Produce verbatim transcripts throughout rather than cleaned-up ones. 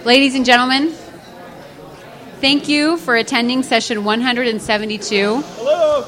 Ladies and gentlemen, thank you for attending session one hundred seventy-two. Hello.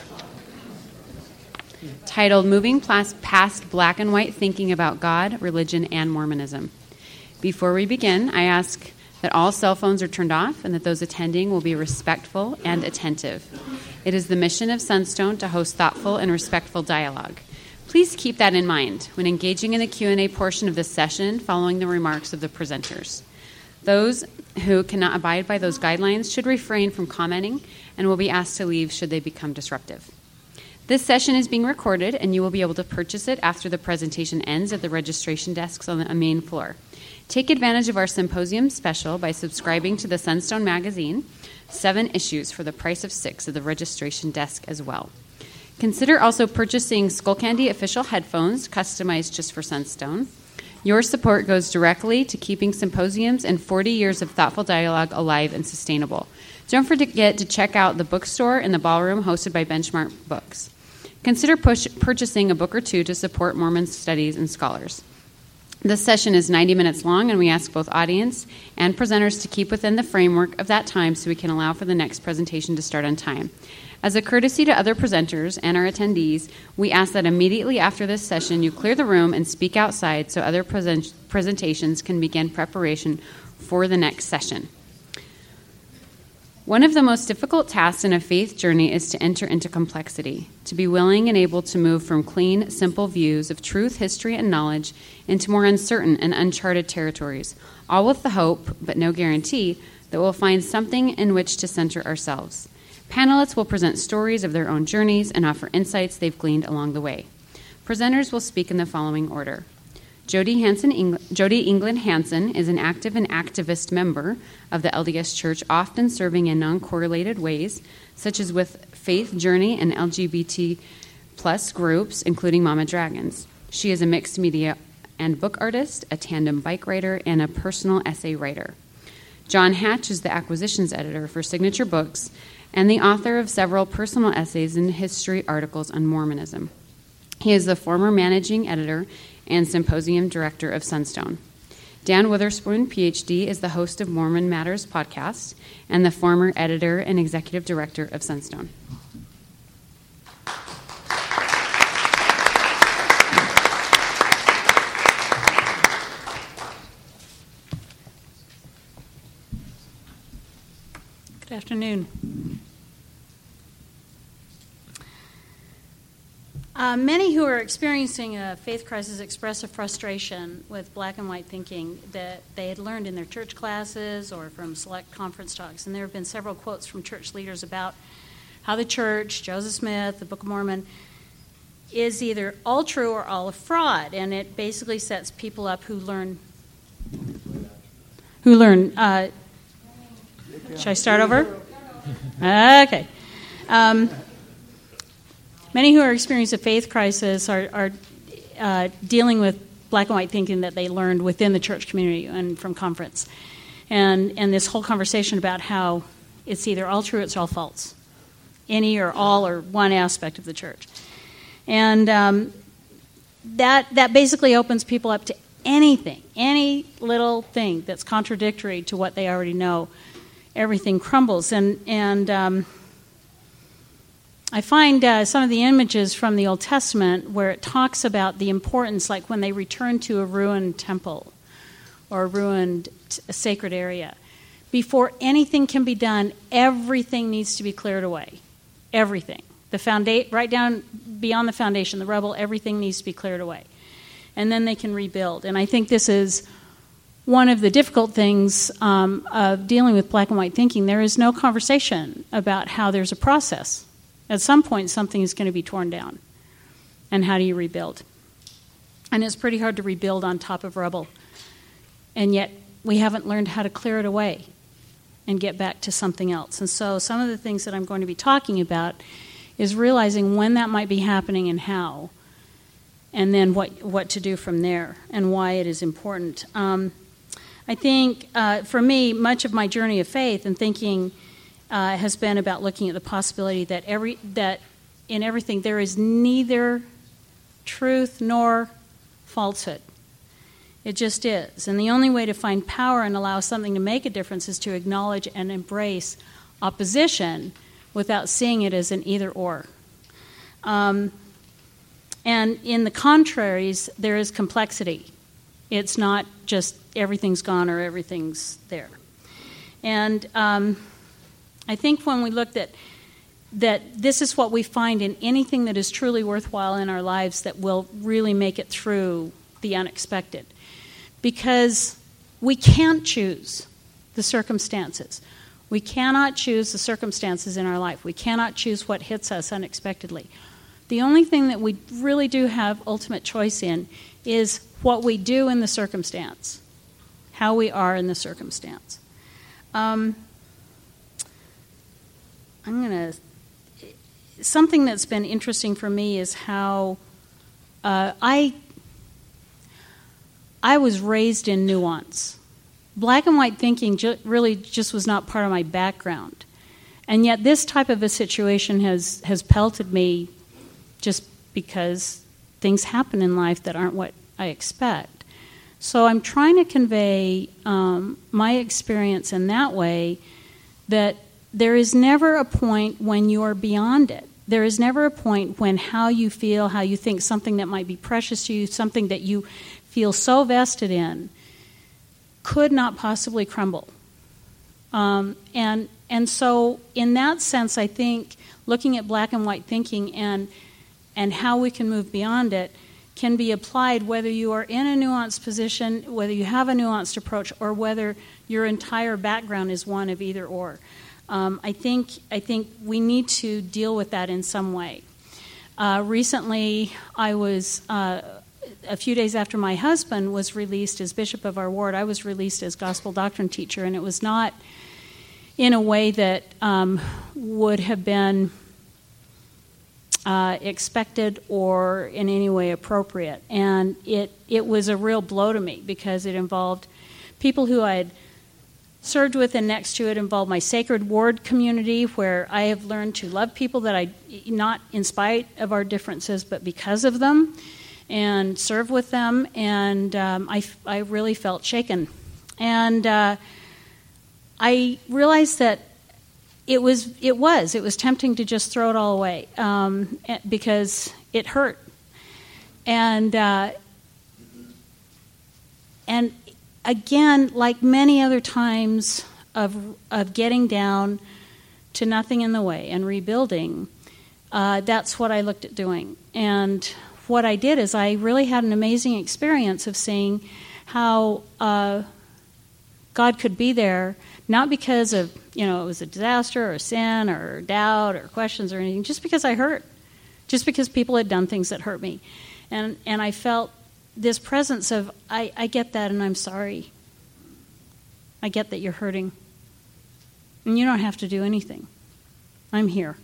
Titled Moving Past Black and White Thinking About God, Religion, and Mormonism. Before we begin, I ask that all cell phones are turned off and that those attending will be respectful and attentive. It is the mission of Sunstone to host thoughtful and respectful dialogue. Please keep that in mind when engaging in the Q and A portion of this session following the remarks of the presenters. Those who cannot abide by those guidelines should refrain from commenting and will be asked to leave should they become disruptive. This session is being recorded, and you will be able to purchase it after the presentation ends at the registration desks on the main floor. Take advantage of our symposium special by subscribing to the Sunstone magazine, seven issues for the price of six at the registration desk as well. Consider also purchasing Skullcandy official headphones customized just for Sunstone. Your support goes directly to keeping symposiums and forty years of thoughtful dialogue alive and sustainable. Don't forget to check out the bookstore in the ballroom hosted by Benchmark Books. Consider push, purchasing a book or two to support Mormon studies and scholars. This session is ninety minutes long, and we ask both audience and presenters to keep within the framework of that time so we can allow for the next presentation to start on time. As a courtesy to other presenters and our attendees, we ask that immediately after this session you clear the room and speak outside so other present- presentations can begin preparation for the next session. One of the most difficult tasks in a faith journey is to enter into complexity, to be willing and able to move from clean, simple views of truth, history, and knowledge into more uncertain and uncharted territories, all with the hope, but no guarantee, that we'll find something in which to center ourselves. Panelists will present stories of their own journeys and offer insights they've gleaned along the way. Presenters will speak in the following order. Jody Hansen, Eng- Jody England Hansen is an active and activist member of the L D S Church, often serving in non-correlated ways, such as with Faith Journey and L G B T plus groups, including Mama Dragons. She is a mixed media and book artist, a tandem bike rider, and a personal essay writer. John Hatch is the acquisitions editor for Signature Books and the author of several personal essays and history articles on Mormonism. He is the former managing editor and symposium director of Sunstone. Dan Witherspoon, P H D, is the host of Mormon Matters podcast and the former editor and executive director of Sunstone. Good afternoon. Uh, many who are experiencing a faith crisis express a frustration with black and white thinking that they had learned in their church classes or from select conference talks. And there have been several quotes from church leaders about how the church, Joseph Smith, the Book of Mormon, is either all true or all a fraud. And it basically sets people up who learn, who learn, uh, should I start over? Okay. Um, Many who are experiencing a faith crisis are, are uh, dealing with black and white thinking that they learned within the church community and from conference. And, and this whole conversation about how it's either all true or it's all false. Any or all or one aspect of the church. And um, that that basically opens people up to anything, any little thing that's contradictory to what they already know. Everything crumbles. And... and um, I find uh, some of the images from the Old Testament where it talks about the importance, like when they return to a ruined temple or a ruined t- a sacred area. Before anything can be done, everything needs to be cleared away. Everything. The founda- right down beyond the foundation, the rubble, everything needs to be cleared away. And then they can rebuild. And I think this is one of the difficult things um, of dealing with black and white thinking. There is no conversation about how there's a process. At some point, something is going to be torn down. And how do you rebuild? And it's pretty hard to rebuild on top of rubble. And yet, we haven't learned how to clear it away and get back to something else. And so some of the things that I'm going to be talking about is realizing when that might be happening and how, and then what, what to do from there and why it is important. Um, I think, uh, for me, much of my journey of faith and thinking Uh, has been about looking at the possibility that every that in everything there is neither truth nor falsehood. It just is. And the only way to find power and allow something to make a difference is to acknowledge and embrace opposition without seeing it as an either-or. Um, and in the contraries, there is complexity. It's not just everything's gone or everything's there. And um, I think when we looked at that, this is what we find in anything that is truly worthwhile in our lives that will really make it through the unexpected. Because we can't choose the circumstances. We cannot choose the circumstances in our life. We cannot choose what hits us unexpectedly. The only thing that we really do have ultimate choice in is what we do in the circumstance, how we are in the circumstance. Um, I'm going to... Something that's been interesting for me is how uh, I... I was raised in nuance. Black and white thinking ju- really just was not part of my background. And yet this type of a situation has, has pelted me just because things happen in life that aren't what I expect. So I'm trying to convey um, my experience in that way, that there is never a point when you're beyond it. There is never a point when how you feel, how you think something that might be precious to you, something that you feel so vested in, could not possibly crumble. Um, and and so in that sense, I think looking at black and white thinking and and how we can move beyond it can be applied whether you are in a nuanced position, whether you have a nuanced approach, or whether your entire background is one of either or. Um, I think I think we need to deal with that in some way. Uh, recently, I was... Uh, A few days after my husband was released as bishop of our ward, I was released as gospel doctrine teacher, and it was not in a way that um, would have been uh, expected or in any way appropriate. And it, it was a real blow to me because it involved people who I had served with, and next to it involved my sacred ward community, where I have learned to love people that I, not in spite of our differences, but because of them, and serve with them, and um, I, I really felt shaken. And uh, I realized that it was it was it was tempting to just throw it all away um, because it hurt. And uh, and again, like many other times of of getting down to nothing in the way and rebuilding, uh, that's what I looked at doing. And what I did is I really had an amazing experience of seeing how uh, God could be there, not because of, you know, it was a disaster or sin or doubt or questions or anything, just because I hurt, just because people had done things that hurt me. And and I felt this presence of, I, I get that and I'm sorry. I get that you're hurting. And you don't have to do anything. I'm here.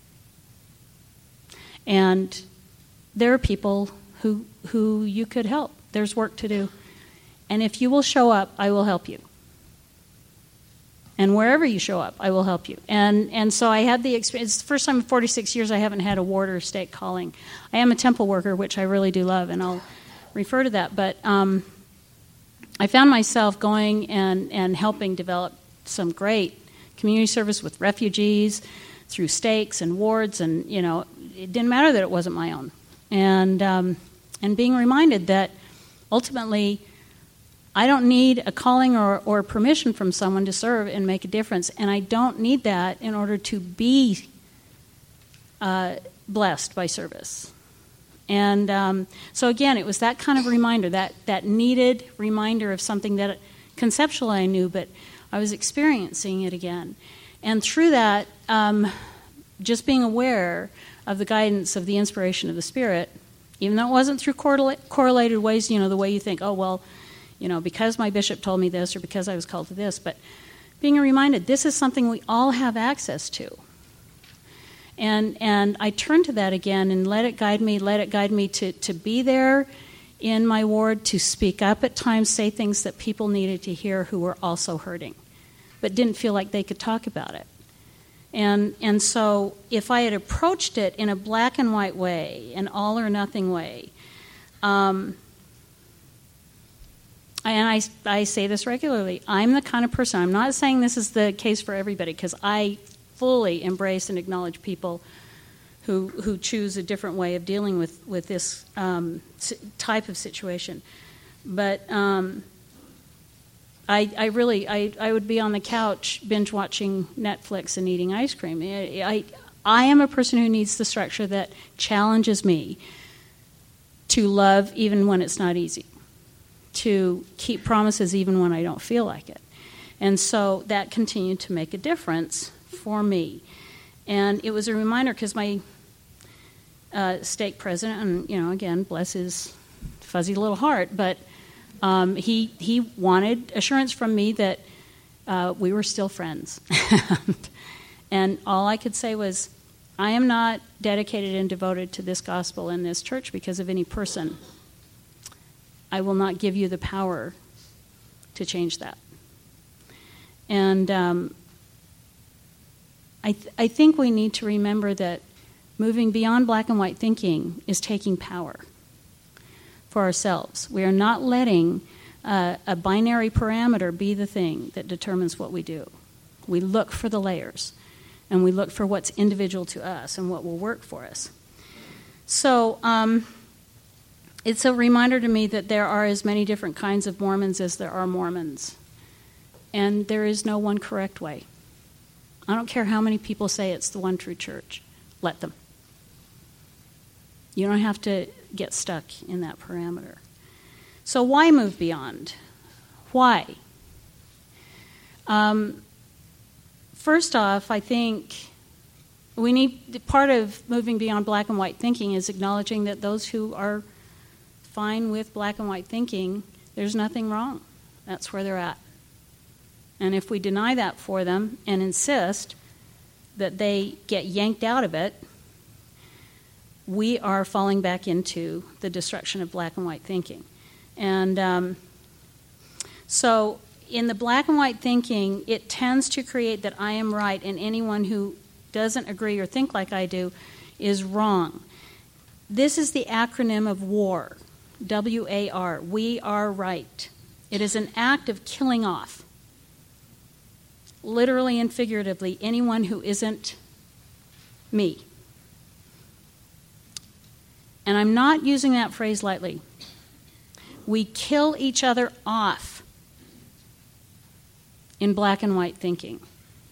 And there are people who who you could help. There's work to do. And if you will show up, I will help you. And wherever you show up, I will help you. And and so I had the experience. It's the first time in forty-six years I haven't had a ward or stake calling. I am a temple worker, which I really do love, and I'll refer to that. But um, I found myself going and, and helping develop some great community service with refugees through stakes and wards. And, you know, it didn't matter that it wasn't my own. And um, and being reminded that ultimately I don't need a calling or, or permission from someone to serve and make a difference, and I don't need that in order to be uh, blessed by service. And um, so again, it was that kind of reminder, that, that needed reminder of something that conceptually I knew, but I was experiencing it again. And through that, um, just being aware of the guidance of the inspiration of the Spirit, even though it wasn't through correla- correlated ways, you know, the way you think, oh, well, you know, because my bishop told me this or because I was called to this, but being reminded this is something we all have access to. And and I turned to that again and let it guide me, let it guide me to, to be there in my ward, to speak up at times, say things that people needed to hear who were also hurting, but didn't feel like they could talk about it. And and so if I had approached it in a black and white way, an all or nothing way, um, and I, I say this regularly, I'm the kind of person, I'm not saying this is the case for everybody, because I fully embrace and acknowledge people who who choose a different way of dealing with, with this um, type of situation. But um, I, I really, I, I would be on the couch binge watching Netflix and eating ice cream. I, I, I am a person who needs the structure that challenges me to love even when it's not easy, to keep promises even when I don't feel like it. And so that continued to make a difference for me. And it was a reminder, because my uh, stake president, and, you know, again, bless his fuzzy little heart, but um, he he wanted assurance from me that uh, we were still friends. And all I could say was, I am not dedicated and devoted to this gospel and this church because of any person. I will not give you the power to change that. And um, I, th- I think we need to remember that moving beyond black and white thinking is taking power for ourselves. We are not letting uh, a binary parameter be the thing that determines what we do. We look for the layers, and we look for what's individual to us and what will work for us. So um, it's a reminder to me that there are as many different kinds of Mormons as there are Mormons. And there is no one correct way. I don't care how many people say it's the one true church. Let them. You don't have to get stuck in that parameter. So why move beyond? Why? Um, first off, I think we need, part of moving beyond black and white thinking is acknowledging that those who are fine with black and white thinking, there's nothing wrong. That's where they're at. And if we deny that for them and insist that they get yanked out of it, we are falling back into the destruction of black and white thinking. And um, so in the black and white thinking, it tends to create that I am right and anyone who doesn't agree or think like I do is wrong. This is the acronym of WAR, W A R, we are right. It is an act of killing off, literally and figuratively, anyone who isn't me. And I'm not using that phrase lightly. We kill each other off in black and white thinking.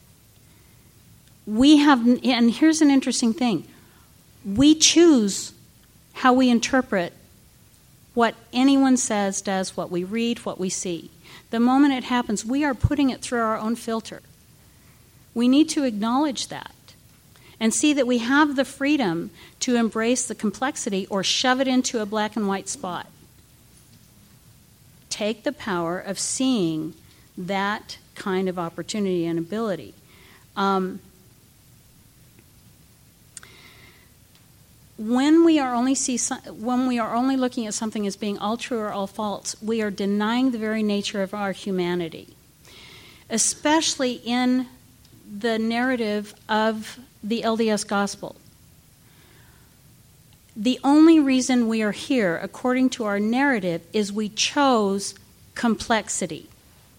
We have, and here's an interesting thing. We choose how we interpret what anyone says, does, what we read, what we see. The moment it happens, we are putting it through our own filter. We need to acknowledge that and see that we have the freedom to embrace the complexity or shove it into a black and white spot. Take the power of seeing that kind of opportunity and ability. Um, when we are only see when we are only looking at something as being all true or all false, we are denying the very nature of our humanity, especially in the narrative of the L D S gospel. The only reason we are here, according to our narrative, is we chose complexity.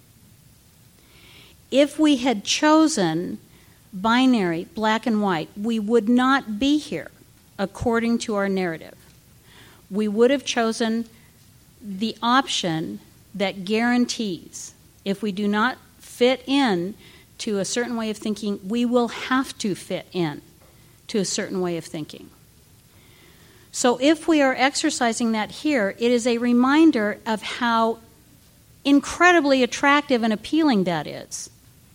If we had chosen binary, black and white, we would not be here, according to our narrative. We would have chosen the option that guarantees if we do not fit in to a certain way of thinking, we will have to fit in to a certain way of thinking. So if we are exercising that here, it is a reminder of how incredibly attractive and appealing that is.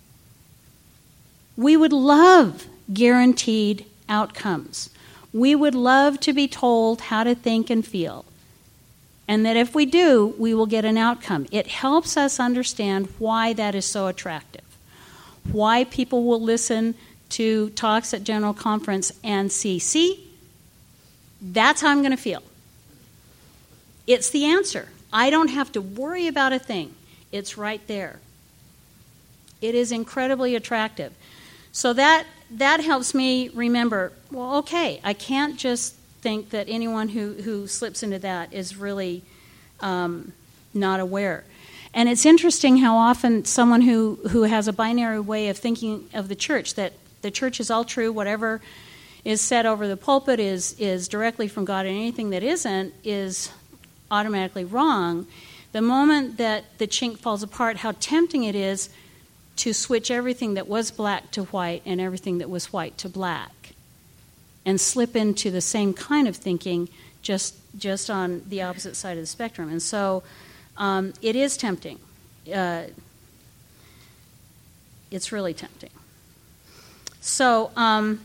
We would love guaranteed outcomes. We would love to be told how to think and feel. And that if we do, we will get an outcome. It helps us understand why that is so attractive. Why people will listen to talks at General Conference and see, see, that's how I'm going to feel. It's the answer. I don't have to worry about a thing. It's right there. It is incredibly attractive. So that that helps me remember, well, okay, I can't just think that anyone who, who slips into that is really um, not aware. And it's interesting how often someone who, who has a binary way of thinking of the church, that the church is all true, whatever is said over the pulpit is, is directly from God, and anything that isn't is automatically wrong. The moment that the chink falls apart, how tempting it is to switch everything that was black to white and everything that was white to black and slip into the same kind of thinking just just on the opposite side of the spectrum. And so um, it is tempting. Uh, it's really tempting. So, um,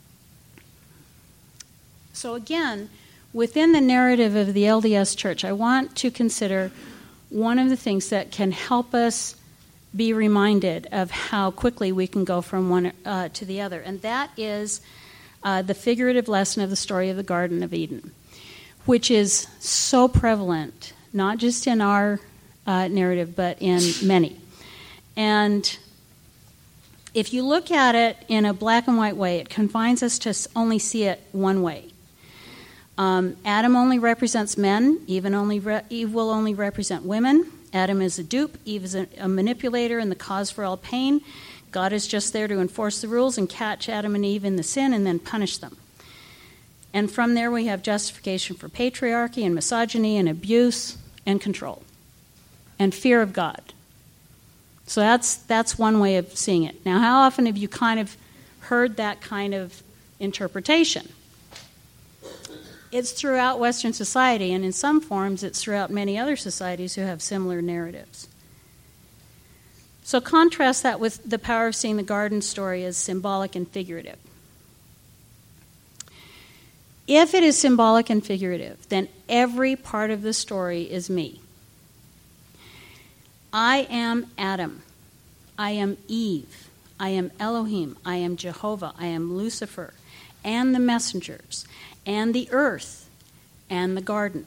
so again, within the narrative of the L D S Church, I want to consider one of the things that can help us be reminded of how quickly we can go from one uh, to the other, and that is uh, the figurative lesson of the story of the Garden of Eden, which is so prevalent, not just in our uh, narrative, but in many. And if you look at it in a black and white way, it confines us to only see it one way. Um, Adam only represents men, Eve, only re- Eve will only represent women. Adam is a dupe, Eve is a, a manipulator and the cause for all pain. God is just there to enforce the rules and catch Adam and Eve in the sin and then punish them. And from there we have justification for patriarchy and misogyny and abuse and control and fear of God. So that's that's one way of seeing it. Now, how often have you kind of heard that kind of interpretation? It's throughout Western society, and in some forms it's throughout many other societies who have similar narratives. So contrast that with the power of seeing the garden story as symbolic and figurative. If it is symbolic and figurative, then every part of the story is me. I am Adam. I am Eve. I am Elohim. I am Jehovah. I am Lucifer and the messengers and the earth and the garden.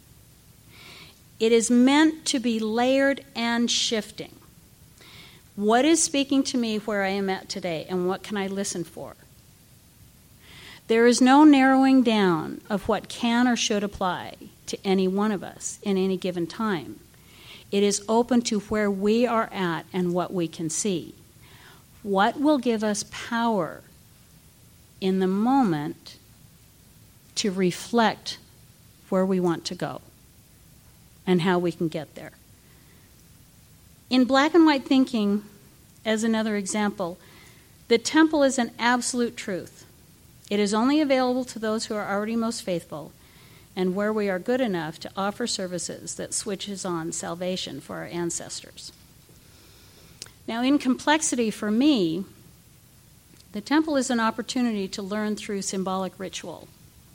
It is meant to be layered and shifting. What is speaking to me where I am at today, and what can I listen for? There is no narrowing down of what can or should apply to any one of us in any given time. It is open to where we are at and what we can see. What will give us power in the moment to reflect where we want to go and how we can get there. In black and white thinking, as another example, the temple is an absolute truth. It is only available to those who are already most faithful and where we are good enough to offer services that switches on salvation for our ancestors. Now, in complexity for me, the temple is an opportunity to learn through symbolic ritual.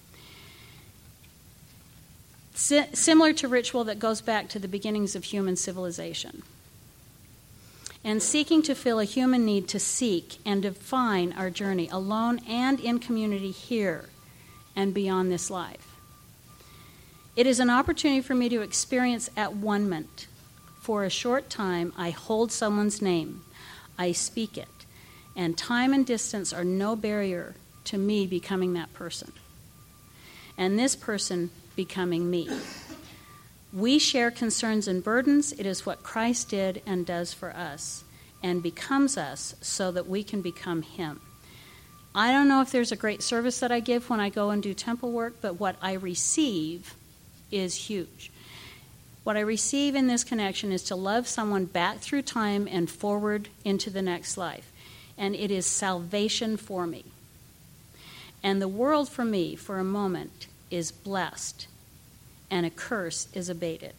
Si- similar to ritual that goes back to the beginnings of human civilization. And seeking to fill a human need to seek and define our journey alone and in community here and beyond this life. It is an opportunity for me to experience at one-ment. For a short time, I hold someone's name. I speak it. And time and distance are no barrier to me becoming that person. And this person becoming me. We share concerns and burdens. It is what Christ did and does for us and becomes us so that we can become him. I don't know if there's a great service that I give when I go and do temple work, but what I receive is huge. What I receive in this connection is to love someone back through time and forward into the next life. And it is salvation for me. And the world for me, for a moment, is blessed, and a curse is abated.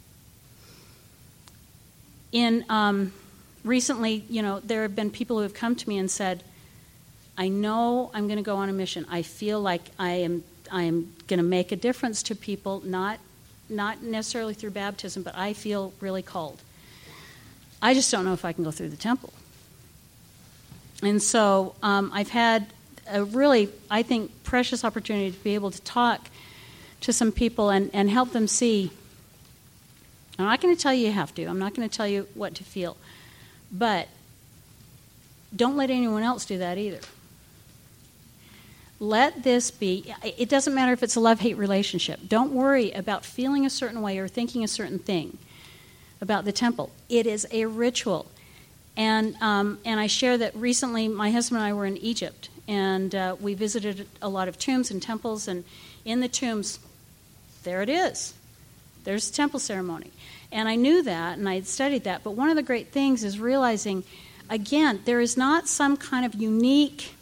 In um, recently, you know, there have been people who have come to me and said, I know I'm going to go on a mission. I feel like I am I am going to make a difference to people, not not necessarily through baptism, but I feel really called. I just don't know if I can go through the temple. And so um, I've had a really, I think, precious opportunity to be able to talk to some people and, and help them see. I'm not going to tell you you have to. I'm not going to tell you what to feel. But don't let anyone else do that either. Let this be, it doesn't matter if it's a love-hate relationship. Don't worry about feeling a certain way or thinking a certain thing. about the temple. It is a ritual. And um, and I share that recently my husband and I were in Egypt, and uh, we visited a lot of tombs and temples, and in the tombs, there it is. There's the temple ceremony. And I knew that, and I had studied that, but one of the great things is realizing, again, there is not some kind of unique,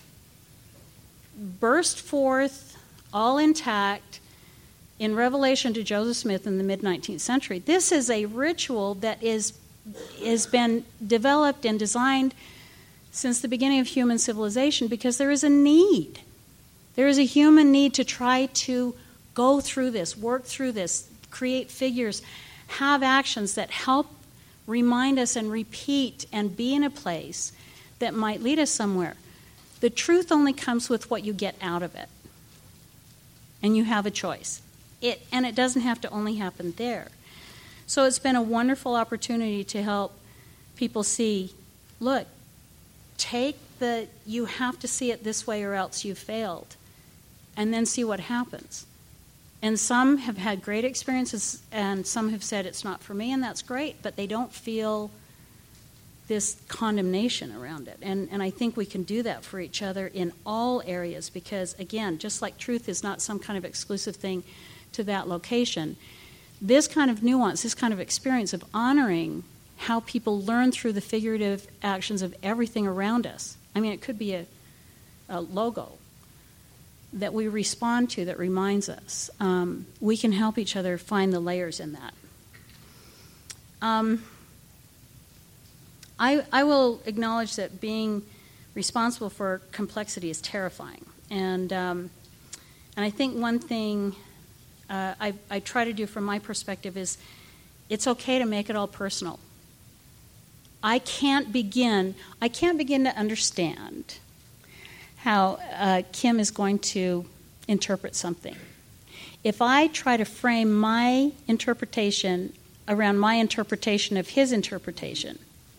burst forth, all intact, in revelation to Joseph Smith in the mid-nineteenth century. This is a ritual that is has been developed and designed since the beginning of human civilization because there is a need. There is a human need to try to go through this, work through this, create figures, have actions that help remind us and repeat and be in a place that might lead us somewhere. The truth only comes with what you get out of it. And you have a choice. It, and it doesn't have to only happen there. So it's been a wonderful opportunity to help people see, look, take the, you have to see it this way or else you've failed, and then see what happens. And some have had great experiences, and some have said it's not for me, and that's great, but they don't feel this condemnation around it. And, and I think we can do that for each other in all areas because, again, just like truth is not some kind of exclusive thing to that location, this kind of nuance, this kind of experience of honoring how people learn through the figurative actions of everything around us. I mean, it could be a, a logo that we respond to that reminds us. Um, we can help each other find the layers in that. Um, I, I will acknowledge that being responsible for complexity is terrifying. And, um, and I think one thing uh, I, I try to do from my perspective is it's okay to make it all personal. I can't begin, I can't begin to understand how uh, Kim is going to interpret something. If I try to frame my interpretation around my interpretation of his interpretation,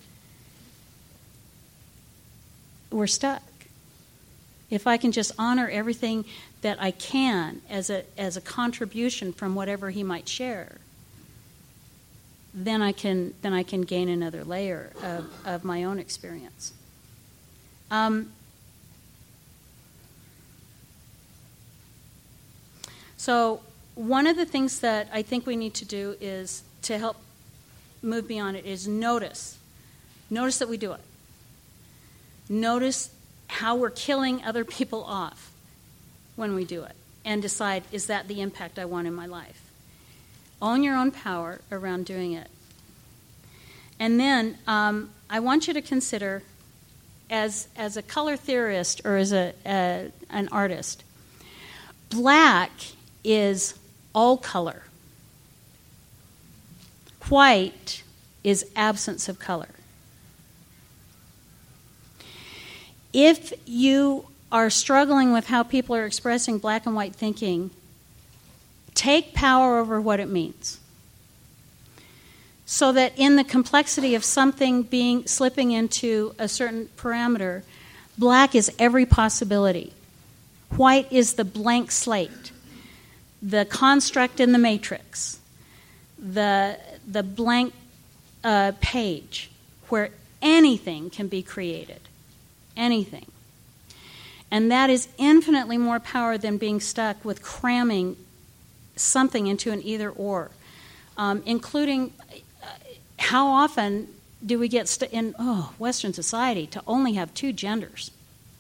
we're stuck. If I can just honor everything that I can as a as a contribution from whatever he might share, then I can then I can gain another layer of, of my own experience. Um, so one of the things that I think we need to do is to help move beyond it is notice. Notice that we do it. Notice how we're killing other people off when we do it and decide, is that the impact I want in my life? Own your own power around doing it. And then um, I want you to consider, as, as a color theorist or as a, a, an artist, black is all color. White is absence of color. If you are struggling with how people are expressing black and white thinking, take power over what it means. So that in the complexity of something being slipping into a certain parameter, black is every possibility. White is the blank slate, the construct in the matrix, the, the blank uh, page where anything can be created. Anything. And that is infinitely more power than being stuck with cramming something into an either or, um, including uh, how often do we get st- in oh, Western society to only have two genders?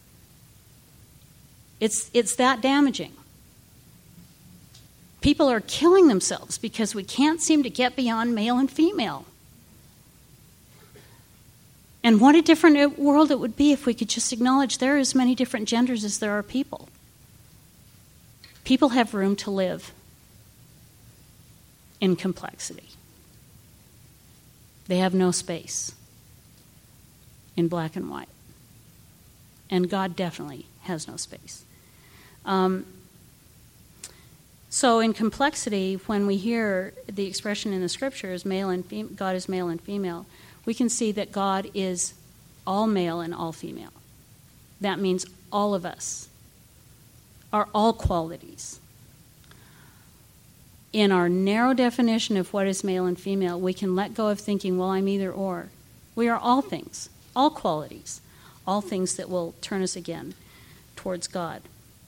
It's it's that damaging. People are killing themselves because we can't seem to get beyond male and female. And what a different world it would be if we could just acknowledge there are as many different genders as there are people. People have room to live in complexity. They have no space in black and white. And God definitely has no space. Um, so in complexity, when we hear the expression in the scriptures, male and fem- God is male and female, we can see that God is all male and all female. That means all of us are all qualities. in our narrow definition of what is male and female, we can let go of thinking, well, I'm either or. We are all things, all qualities, all things that will turn us again towards God.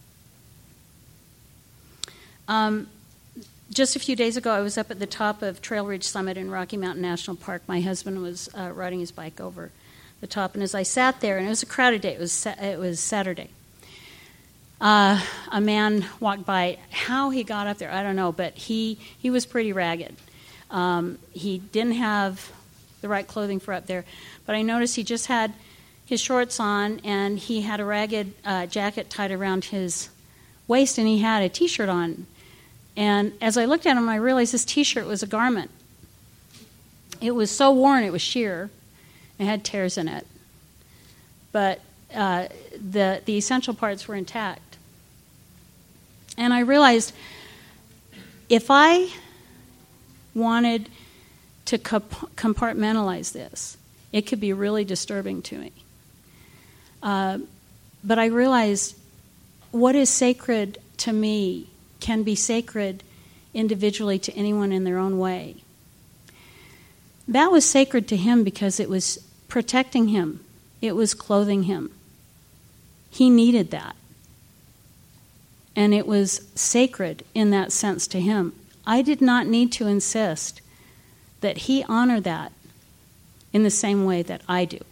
Um, just a few days ago, I was up at the top of Trail Ridge Summit in Rocky Mountain National Park. My husband was uh, riding his bike over the top, and as I sat there, and it was a crowded day, it was, sa- it was Saturday, uh, a man walked by. How he got up there, I don't know, but he, he was pretty ragged. Um, he didn't have the right clothing for up there, but I noticed he just had his shorts on, and he had a ragged uh, jacket tied around his waist, and he had a T-shirt on. And as I looked at him, I realized this T-shirt was a garment. It was so worn, it was sheer. It had tears in it. But uh, the the essential parts were intact. And I realized if I wanted to comp- compartmentalize this, it could be really disturbing to me. Uh, but I realized what is sacred to me can be sacred individually to anyone in their own way. That was sacred to him because it was protecting him. It was clothing him. He needed that. And it was sacred in that sense to him. I did not need to insist that he honor that in the same way that I do.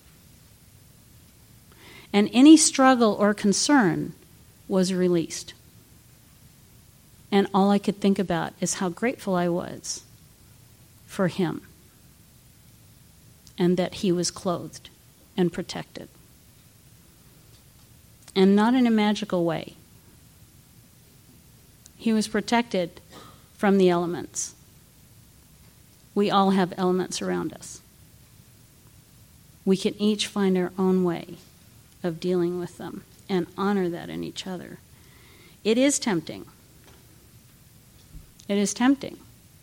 And any struggle or concern was released. And all I could think about is how grateful I was for him and that he was clothed and protected. And not in a magical way. He was protected from the elements. We all have elements around us. We can each find our own way of dealing with them and honor that in each other. It is tempting. It is tempting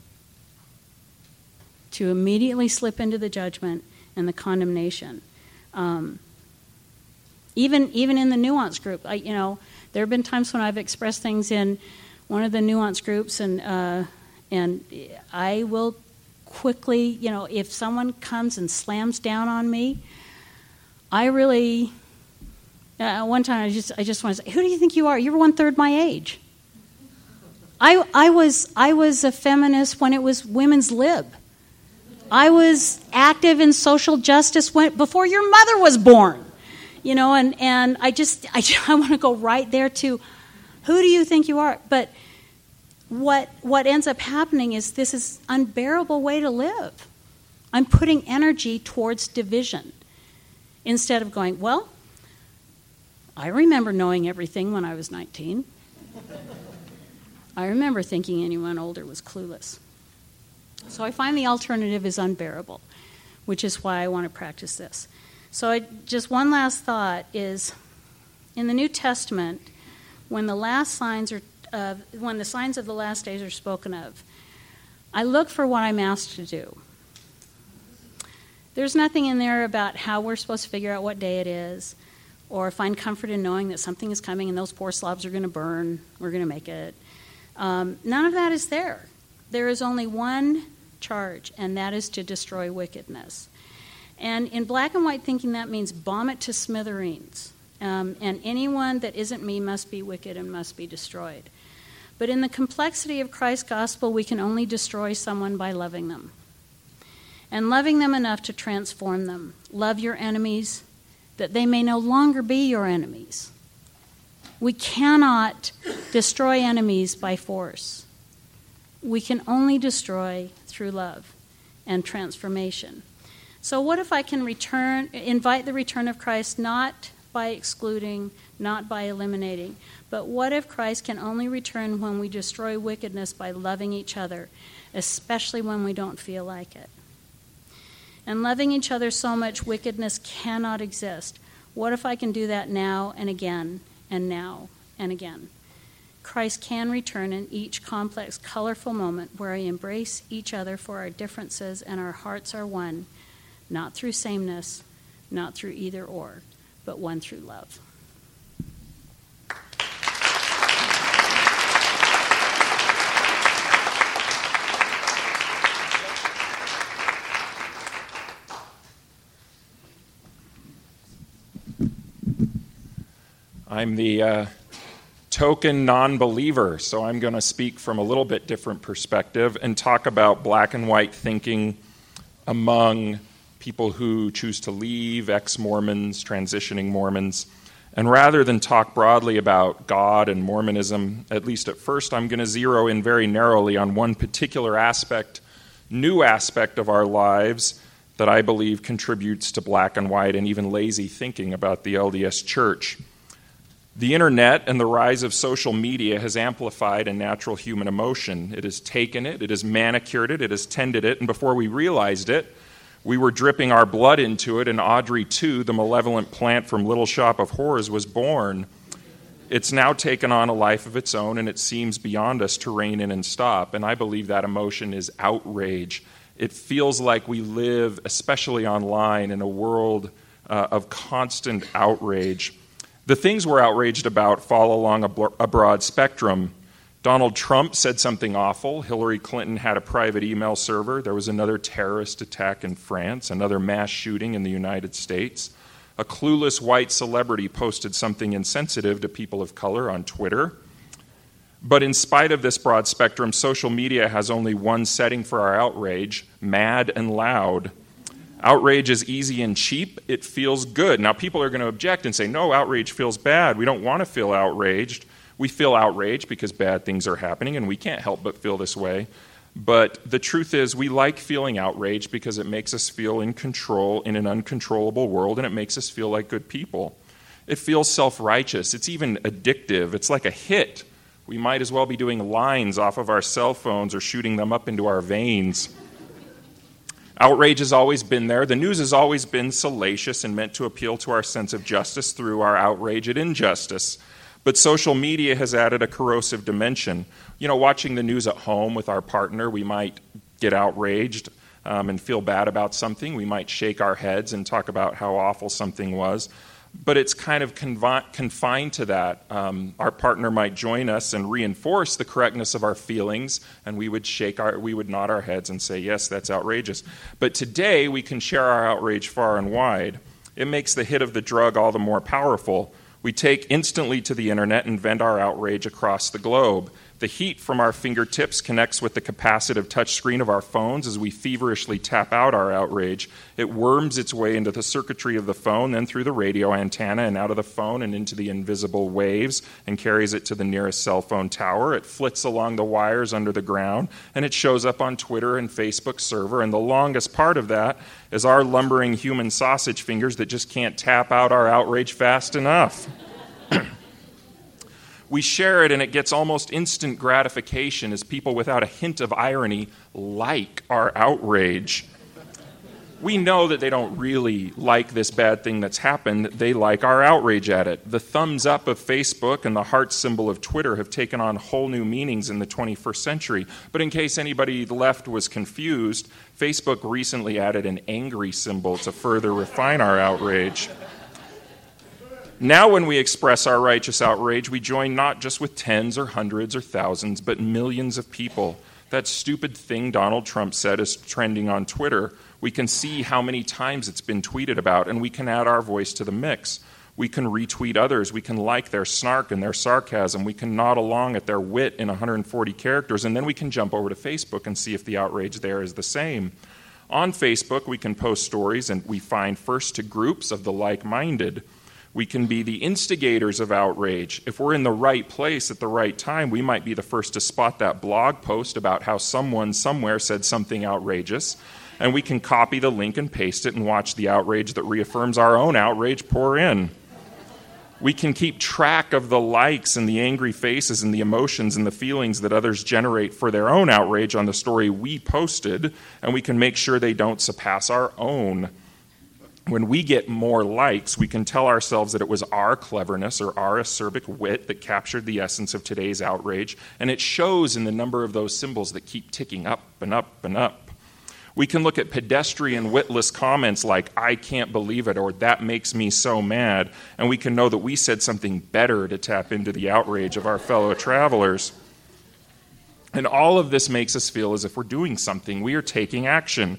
to immediately slip into the judgment and the condemnation. Um, even even in the nuance group, I, you know, there have been times when I've expressed things in one of the nuance groups, and uh, and I will quickly, you know, if someone comes and slams down on me, I really, uh, one time I just I just want to say, who do you think you are? You're one third my age. I, I was I was a feminist when it was women's lib. I was active in social justice when, before your mother was born, you know. And, and I just I, I want to go right there to, who do you think you are? But what what ends up happening is this is unbearable way to live. I'm putting energy towards division instead of going, well, I remember knowing everything when I was nineteen. I remember thinking anyone older was clueless. So I find the alternative is unbearable, which is why I want to practice this. So I, just one last thought is, in the New Testament, when the last signs are, uh, when the signs of the last days are spoken of, I look for what I'm asked to do. There's nothing in there about how we're supposed to figure out what day it is, or find comfort in knowing that something is coming and those poor slobs are going to burn. We're going to make it. Um, none of that is there. There is only one charge, and that is to destroy wickedness. And in black and white thinking, that means bomb it to smithereens. Um, and anyone that isn't me must be wicked and must be destroyed. But in the complexity of Christ's gospel, we can only destroy someone by loving them. And loving them enough to transform them. Love your enemies, that they may no longer be your enemies. We cannot destroy enemies by force. We can only destroy through love and transformation. So what if I can return, invite the return of Christ not by excluding, not by eliminating, but what if Christ can only return when we destroy wickedness by loving each other, especially when we don't feel like it? And loving each other so much wickedness cannot exist. What if I can do that now and again and now and again? Christ can return in each complex, colorful moment where I embrace each other for our differences and our hearts are one, not through sameness, not through either or, but one through love. I'm the uh, token non-believer, so I'm going to speak from a little bit different perspective and talk about black and white thinking among people who choose to leave, ex-Mormons, transitioning Mormons. And rather than talk broadly about God and Mormonism, at least at first, I'm going to zero in very narrowly on one particular aspect, new aspect of our lives that I believe contributes to black and white and even lazy thinking about the L D S Church. The internet and the rise of social media has amplified a natural human emotion. It has taken it, it has manicured it, it has tended it, and before we realized it, we were dripping our blood into it, and Audrey two, the malevolent plant from Little Shop of Horrors, was born. It's now taken on a life of its own, and it seems beyond us to rein in and stop, and I believe that emotion is outrage. It feels like we live, especially online, in a world uh, of constant outrage. The things we're outraged about fall along a, bro- a broad spectrum. Donald Trump said something awful. Hillary Clinton had a private email server. There was another terrorist attack in France, another mass shooting in the United States. A clueless white celebrity posted something insensitive to people of color on Twitter. But in spite of this broad spectrum, social media has only one setting for our outrage: mad and loud. Outrage is easy and cheap. It feels good. Now, people are going to object and say, no, outrage feels bad. We don't want to feel outraged. We feel outraged because bad things are happening, and we can't help but feel this way. But the truth is, we like feeling outraged because it makes us feel in control in an uncontrollable world, and it makes us feel like good people. It feels self-righteous. It's even addictive. It's like a hit. We might as well be doing lines off of our cell phones or shooting them up into our veins. Outrage has always been there. The news has always been salacious and meant to appeal to our sense of justice through our outrage at injustice. But social media has added a corrosive dimension. You know, watching the news at home with our partner, we might get outraged um, and feel bad about something. We might shake our heads and talk about how awful something was. But it's kind of confi- confined to that. Um, our partner might join us and reinforce the correctness of our feelings, and we would shake our, we would nod our heads and say, yes, that's outrageous. But today, we can share our outrage far and wide. It makes the hit of the drug all the more powerful. We take instantly to the internet and vent our outrage across the globe. The heat from our fingertips connects with the capacitive touchscreen of our phones as we feverishly tap out our outrage. It worms its way into the circuitry of the phone, then through the radio antenna and out of the phone and into the invisible waves, and carries it to the nearest cell phone tower. It flits along the wires under the ground, and it shows up on Twitter and Facebook server. And the longest part of that is our lumbering human sausage fingers that just can't tap out our outrage fast enough. We share it, and it gets almost instant gratification as people, without a hint of irony, like our outrage. We know that they don't really like this bad thing that's happened. They like our outrage at it. The thumbs up of Facebook and the heart symbol of Twitter have taken on whole new meanings in the twenty-first century. But in case anybody left was confused, Facebook recently added an angry symbol to further refine our outrage. Now when we express our righteous outrage, we join not just with tens or hundreds or thousands, but millions of people. That stupid thing Donald Trump said is trending on Twitter. We can see how many times it's been tweeted about, and we can add our voice to the mix. We can retweet others. We can like their snark and their sarcasm. We can nod along at their wit in one hundred forty characters, and then we can jump over to Facebook and see if the outrage there is the same. On Facebook, we can post stories, and we find first to groups of the like-minded. We can be the instigators of outrage. If we're in the right place at the right time, we might be the first to spot that blog post about how someone somewhere said something outrageous, and we can copy the link and paste it and watch the outrage that reaffirms our own outrage pour in. We can keep track of the likes and the angry faces and the emotions and the feelings that others generate for their own outrage on the story we posted, and we can make sure they don't surpass our own. When we get more likes, we can tell ourselves that it was our cleverness or our acerbic wit that captured the essence of today's outrage, and it shows in the number of those symbols that keep ticking up and up and up. We can look at pedestrian, witless comments like, I can't believe it, or that makes me so mad, and we can know that we said something better to tap into the outrage of our fellow travelers. And all of this makes us feel as if we're doing something. We are taking action.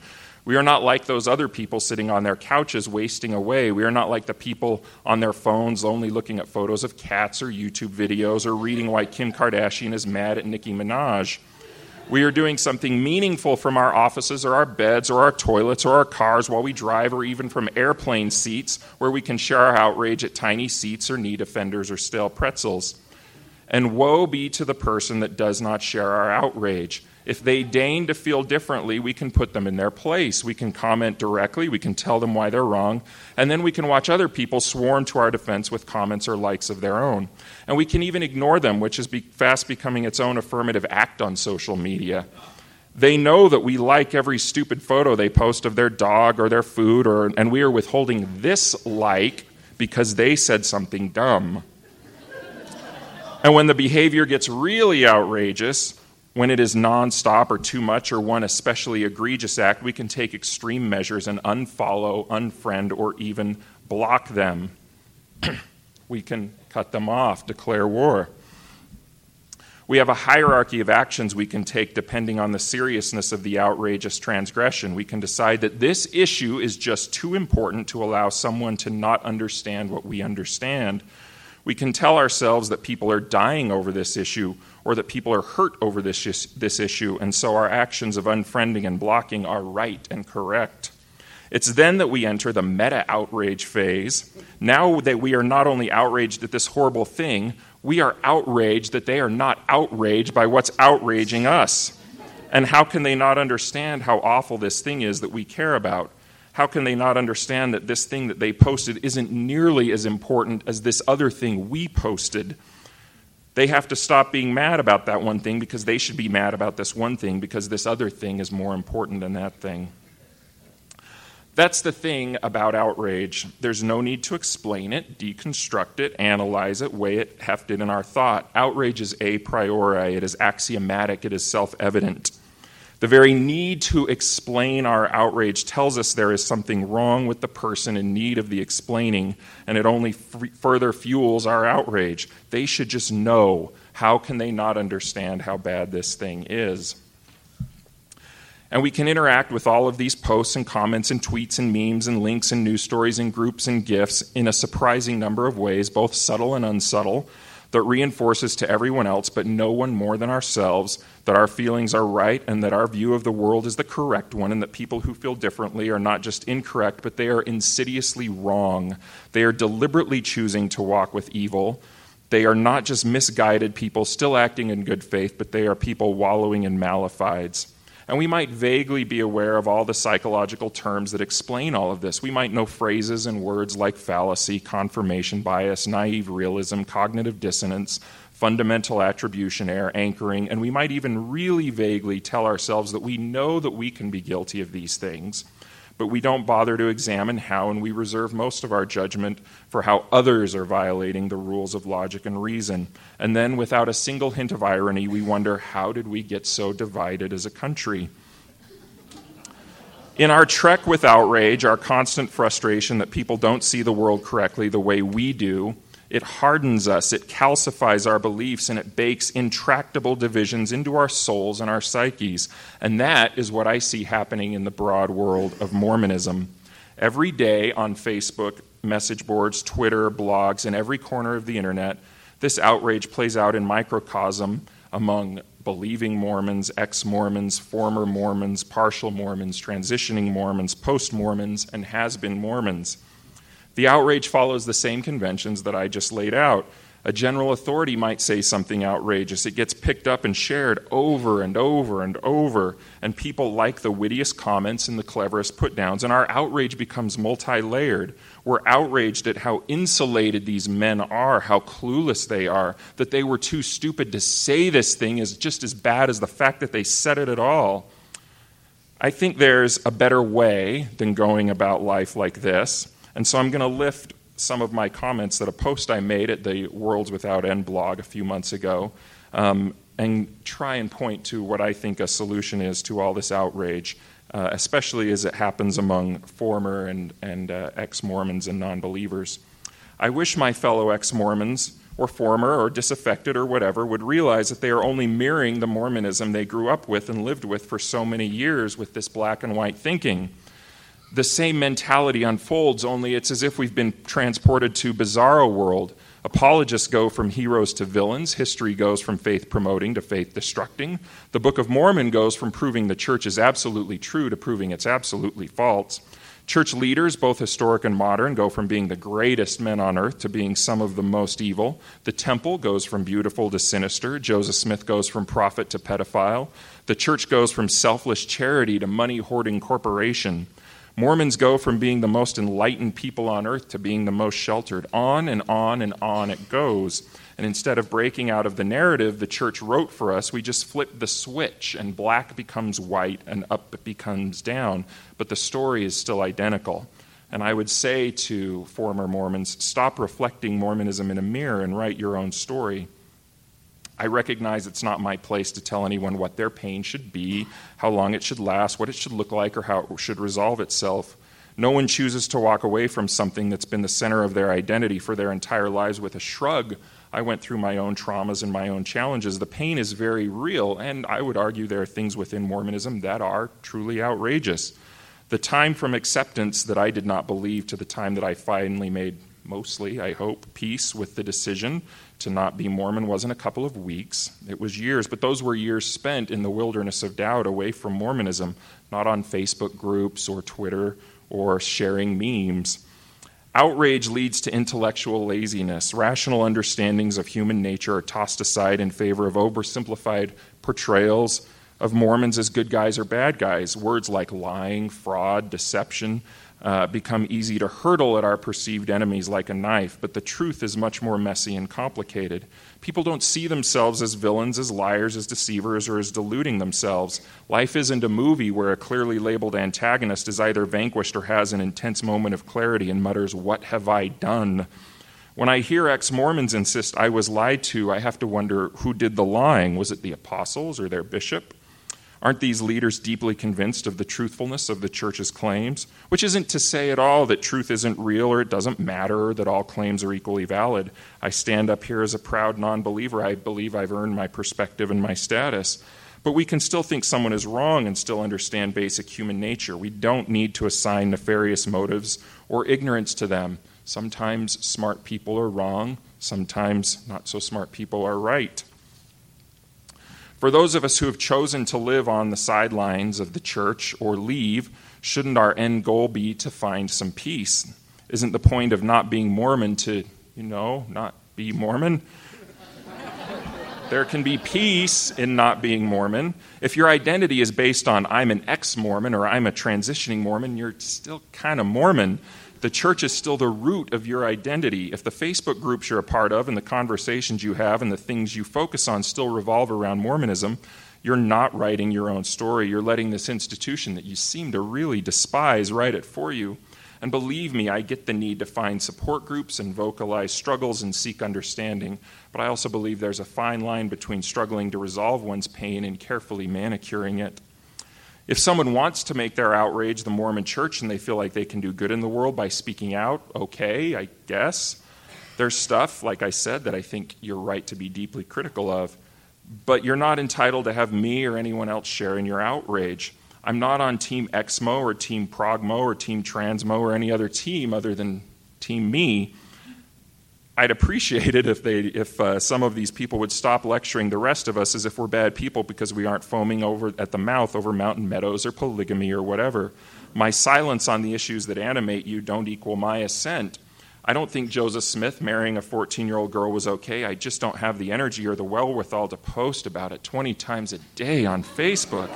We are not like those other people sitting on their couches wasting away. We are not like the people on their phones only looking at photos of cats or YouTube videos or reading why Kim Kardashian is mad at Nicki Minaj. We are doing something meaningful from our offices or our beds or our toilets or our cars while we drive, or even from airplane seats where we can share our outrage at tiny seats or knee defenders or stale pretzels. And woe be to the person that does not share our outrage. If they deign to feel differently, we can put them in their place. We can comment directly, we can tell them why they're wrong, and then we can watch other people swarm to our defense with comments or likes of their own. And we can even ignore them, which is be- fast becoming its own affirmative act on social media. They know that we like every stupid photo they post of their dog or their food, or, and we are withholding this like because they said something dumb. And when the behavior gets really outrageous, when it is nonstop or too much or one especially egregious act, we can take extreme measures and unfollow, unfriend, or even block them. We can cut them off, declare war. We have a hierarchy of actions we can take depending on the seriousness of the outrageous transgression. We can decide that this issue is just too important to allow someone to not understand what we understand. We can tell ourselves that people are dying over this issue, or that people are hurt over this, this issue, and so our actions of unfriending and blocking are right and correct. It's then that we enter the meta-outrage phase. Now that we are not only outraged at this horrible thing, we are outraged that they are not outraged by what's outraging us. And how can they not understand how awful this thing is that we care about? How can they not understand that this thing that they posted isn't nearly as important as this other thing we posted? They have to stop being mad about that one thing because they should be mad about this one thing because this other thing is more important than that thing. That's the thing about outrage. There's no need to explain it, deconstruct it, analyze it, weigh it, heft it in our thought. Outrage is a priori. It is axiomatic. It is self-evident. The very need to explain our outrage tells us there is something wrong with the person in need of the explaining, and it only f- further fuels our outrage. They should just know. How can they not understand how bad this thing is? And we can interact with all of these posts and comments and tweets and memes and links and news stories and groups and GIFs in a surprising number of ways, both subtle and unsubtle, that reinforces to everyone else, but no one more than ourselves, that our feelings are right and that our view of the world is the correct one, and that people who feel differently are not just incorrect, but they are insidiously wrong. They are deliberately choosing to walk with evil. They are not just misguided people still acting in good faith, but they are people wallowing in malefides. And we might vaguely be aware of all the psychological terms that explain all of this. We might know phrases and words like fallacy, confirmation bias, naive realism, cognitive dissonance, fundamental attribution error, anchoring, and we might even really vaguely tell ourselves that we know that we can be guilty of these things, but we don't bother to examine how, and we reserve most of our judgment for how others are violating the rules of logic and reason. And then, without a single hint of irony, we wonder, how did we get so divided as a country? In our trek with outrage, our constant frustration that people don't see the world correctly the way we do, it hardens us, it calcifies our beliefs, and it bakes intractable divisions into our souls and our psyches. And that is what I see happening in the broad world of Mormonism. Every day on Facebook, message boards, Twitter, blogs, and every corner of the internet, this outrage plays out in microcosm among believing Mormons, ex-Mormons, former Mormons, partial Mormons, transitioning Mormons, post-Mormons, and has-been Mormons. The outrage follows the same conventions that I just laid out. A general authority might say something outrageous. It gets picked up and shared over and over and over, and people like the wittiest comments and the cleverest put-downs, and our outrage becomes multi-layered. We're outraged at how insulated these men are, how clueless they are, that they were too stupid to say this thing is just as bad as the fact that they said it at all. I think there's a better way than going about life like this. And so I'm going to lift some of my comments that a post I made at the Worlds Without End blog a few months ago um, and try and point to what I think a solution is to all this outrage, uh, especially as it happens among former and, and uh, ex-Mormons and non-believers. I wish my fellow ex-Mormons or former or disaffected or whatever, would realize that they are only mirroring the Mormonism they grew up with and lived with for so many years with this black and white thinking. The same mentality unfolds, only it's as if we've been transported to bizarro world. Apologists go from heroes to villains. History goes from faith promoting to faith destructing. The Book of Mormon goes from proving the church is absolutely true to proving it's absolutely false. Church leaders, both historic and modern, go from being the greatest men on earth to being some of the most evil. The temple goes from beautiful to sinister. Joseph Smith goes from prophet to pedophile. The church goes from selfless charity to money-hoarding corporation. Mormons go from being the most enlightened people on earth to being the most sheltered. On and on and on it goes. And instead of breaking out of the narrative the church wrote for us, we just flip the switch, and black becomes white and up becomes down. But the story is still identical. And I would say to former Mormons, stop reflecting Mormonism in a mirror and write your own story. I recognize it's not my place to tell anyone what their pain should be, how long it should last, what it should look like, or how it should resolve itself. No one chooses to walk away from something that's been the center of their identity for their entire lives with a shrug. I went through my own traumas and my own challenges. The pain is very real, and I would argue there are things within Mormonism that are truly outrageous. The time from acceptance that I did not believe to the time that I finally made, mostly, I hope, peace with the decision to not be Mormon wasn't a couple of weeks. It was years, but those were years spent in the wilderness of doubt away from Mormonism, not on Facebook groups or Twitter or sharing memes. Outrage leads to intellectual laziness. Rational understandings of human nature are tossed aside in favor of oversimplified portrayals of Mormons as good guys or bad guys. Words like lying, fraud, deception uh, become easy to hurtle at our perceived enemies like a knife, but the truth is much more messy and complicated. People don't see themselves as villains, as liars, as deceivers, or as deluding themselves. Life isn't a movie where a clearly labeled antagonist is either vanquished or has an intense moment of clarity and mutters, "What have I done?" When I hear ex-Mormons insist I was lied to, I have to wonder who did the lying. Was it the apostles or their bishop? Aren't these leaders deeply convinced of the truthfulness of the church's claims? Which isn't to say at all that truth isn't real or it doesn't matter or that all claims are equally valid. I stand up here as a proud non-believer. I believe I've earned my perspective and my status. But we can still think someone is wrong and still understand basic human nature. We don't need to assign nefarious motives or ignorance to them. Sometimes smart people are wrong. Sometimes not so smart people are right. For those of us who have chosen to live on the sidelines of the church or leave, shouldn't our end goal be to find some peace? Isn't the point of not being Mormon to, you know, not be Mormon? There can be peace in not being Mormon. If your identity is based on I'm an ex-Mormon or I'm a transitioning Mormon, you're still kind of Mormon. The church is still the root of your identity. If the Facebook groups you're a part of and the conversations you have and the things you focus on still revolve around Mormonism, you're not writing your own story. You're letting this institution that you seem to really despise write it for you. And believe me, I get the need to find support groups and vocalize struggles and seek understanding. But I also believe there's a fine line between struggling to resolve one's pain and carefully manicuring it. If someone wants to make their outrage the Mormon church and they feel like they can do good in the world by speaking out, okay, I guess. There's stuff, like I said, that I think you're right to be deeply critical of. But you're not entitled to have me or anyone else share in your outrage. I'm not on Team Exmo or Team Progmo or Team Transmo or any other team other than Team Me. I'd appreciate it if they, if uh, some of these people would stop lecturing the rest of us as if we're bad people because we aren't foaming over at the mouth over Mountain Meadows or polygamy or whatever. My silence on the issues that animate you don't equal my assent. I don't think Joseph Smith marrying a fourteen-year-old girl was okay. I just don't have the energy or the wherewithal to post about it twenty times a day on Facebook.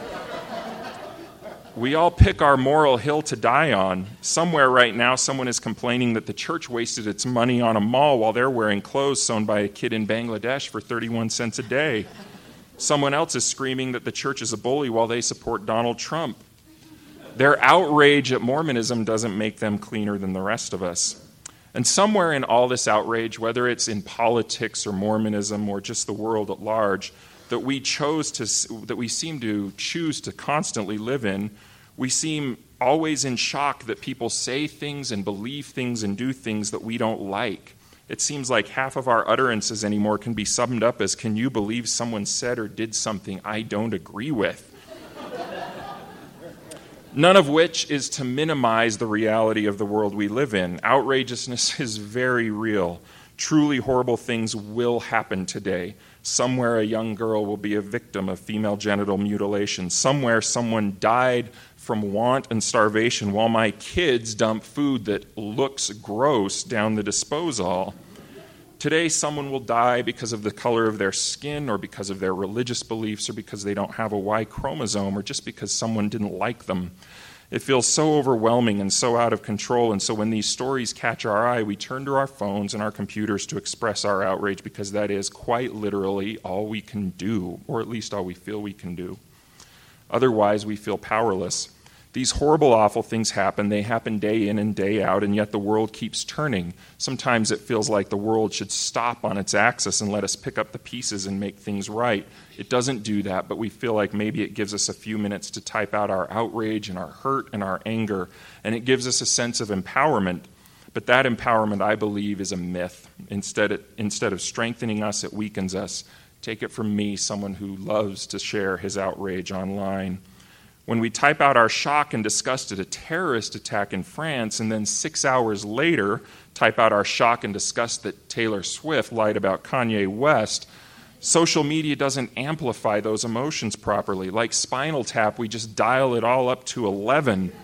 We all pick our moral hill to die on. Somewhere right now, someone is complaining that the church wasted its money on a mall while they're wearing clothes sewn by a kid in Bangladesh for thirty-one cents a day. Someone else is screaming that the church is a bully while they support Donald Trump. Their outrage at Mormonism doesn't make them cleaner than the rest of us. And somewhere in all this outrage, whether it's in politics or Mormonism or just the world at large, that we chose to, that we seem to choose to constantly live in, we seem always in shock that people say things and believe things and do things that we don't like. It seems like half of our utterances anymore can be summed up as, can you believe someone said or did something I don't agree with? None of which is to minimize the reality of the world we live in. Outrageousness is very real. Truly horrible things will happen today. Somewhere a young girl will be a victim of female genital mutilation. Somewhere someone died from want and starvation while my kids dump food that looks gross down the disposal. Today someone will die because of the color of their skin or because of their religious beliefs or because they don't have a Y chromosome or just because someone didn't like them. It feels so overwhelming and so out of control, and so when these stories catch our eye, we turn to our phones and our computers to express our outrage because that is quite literally all we can do, or at least all we feel we can do. Otherwise, we feel powerless. These horrible, awful things happen. They happen day in and day out, and yet the world keeps turning. Sometimes it feels like the world should stop on its axis and let us pick up the pieces and make things right. It doesn't do that, but we feel like maybe it gives us a few minutes to type out our outrage and our hurt and our anger, and it gives us a sense of empowerment. But that empowerment, I believe, is a myth. Instead, it, instead of strengthening us, it weakens us. Take it from me, someone who loves to share his outrage online. When we type out our shock and disgust at a terrorist attack in France, and then six hours later type out our shock and disgust that Taylor Swift lied about Kanye West, social media doesn't amplify those emotions properly. Like Spinal Tap, we just dial it all up to eleven.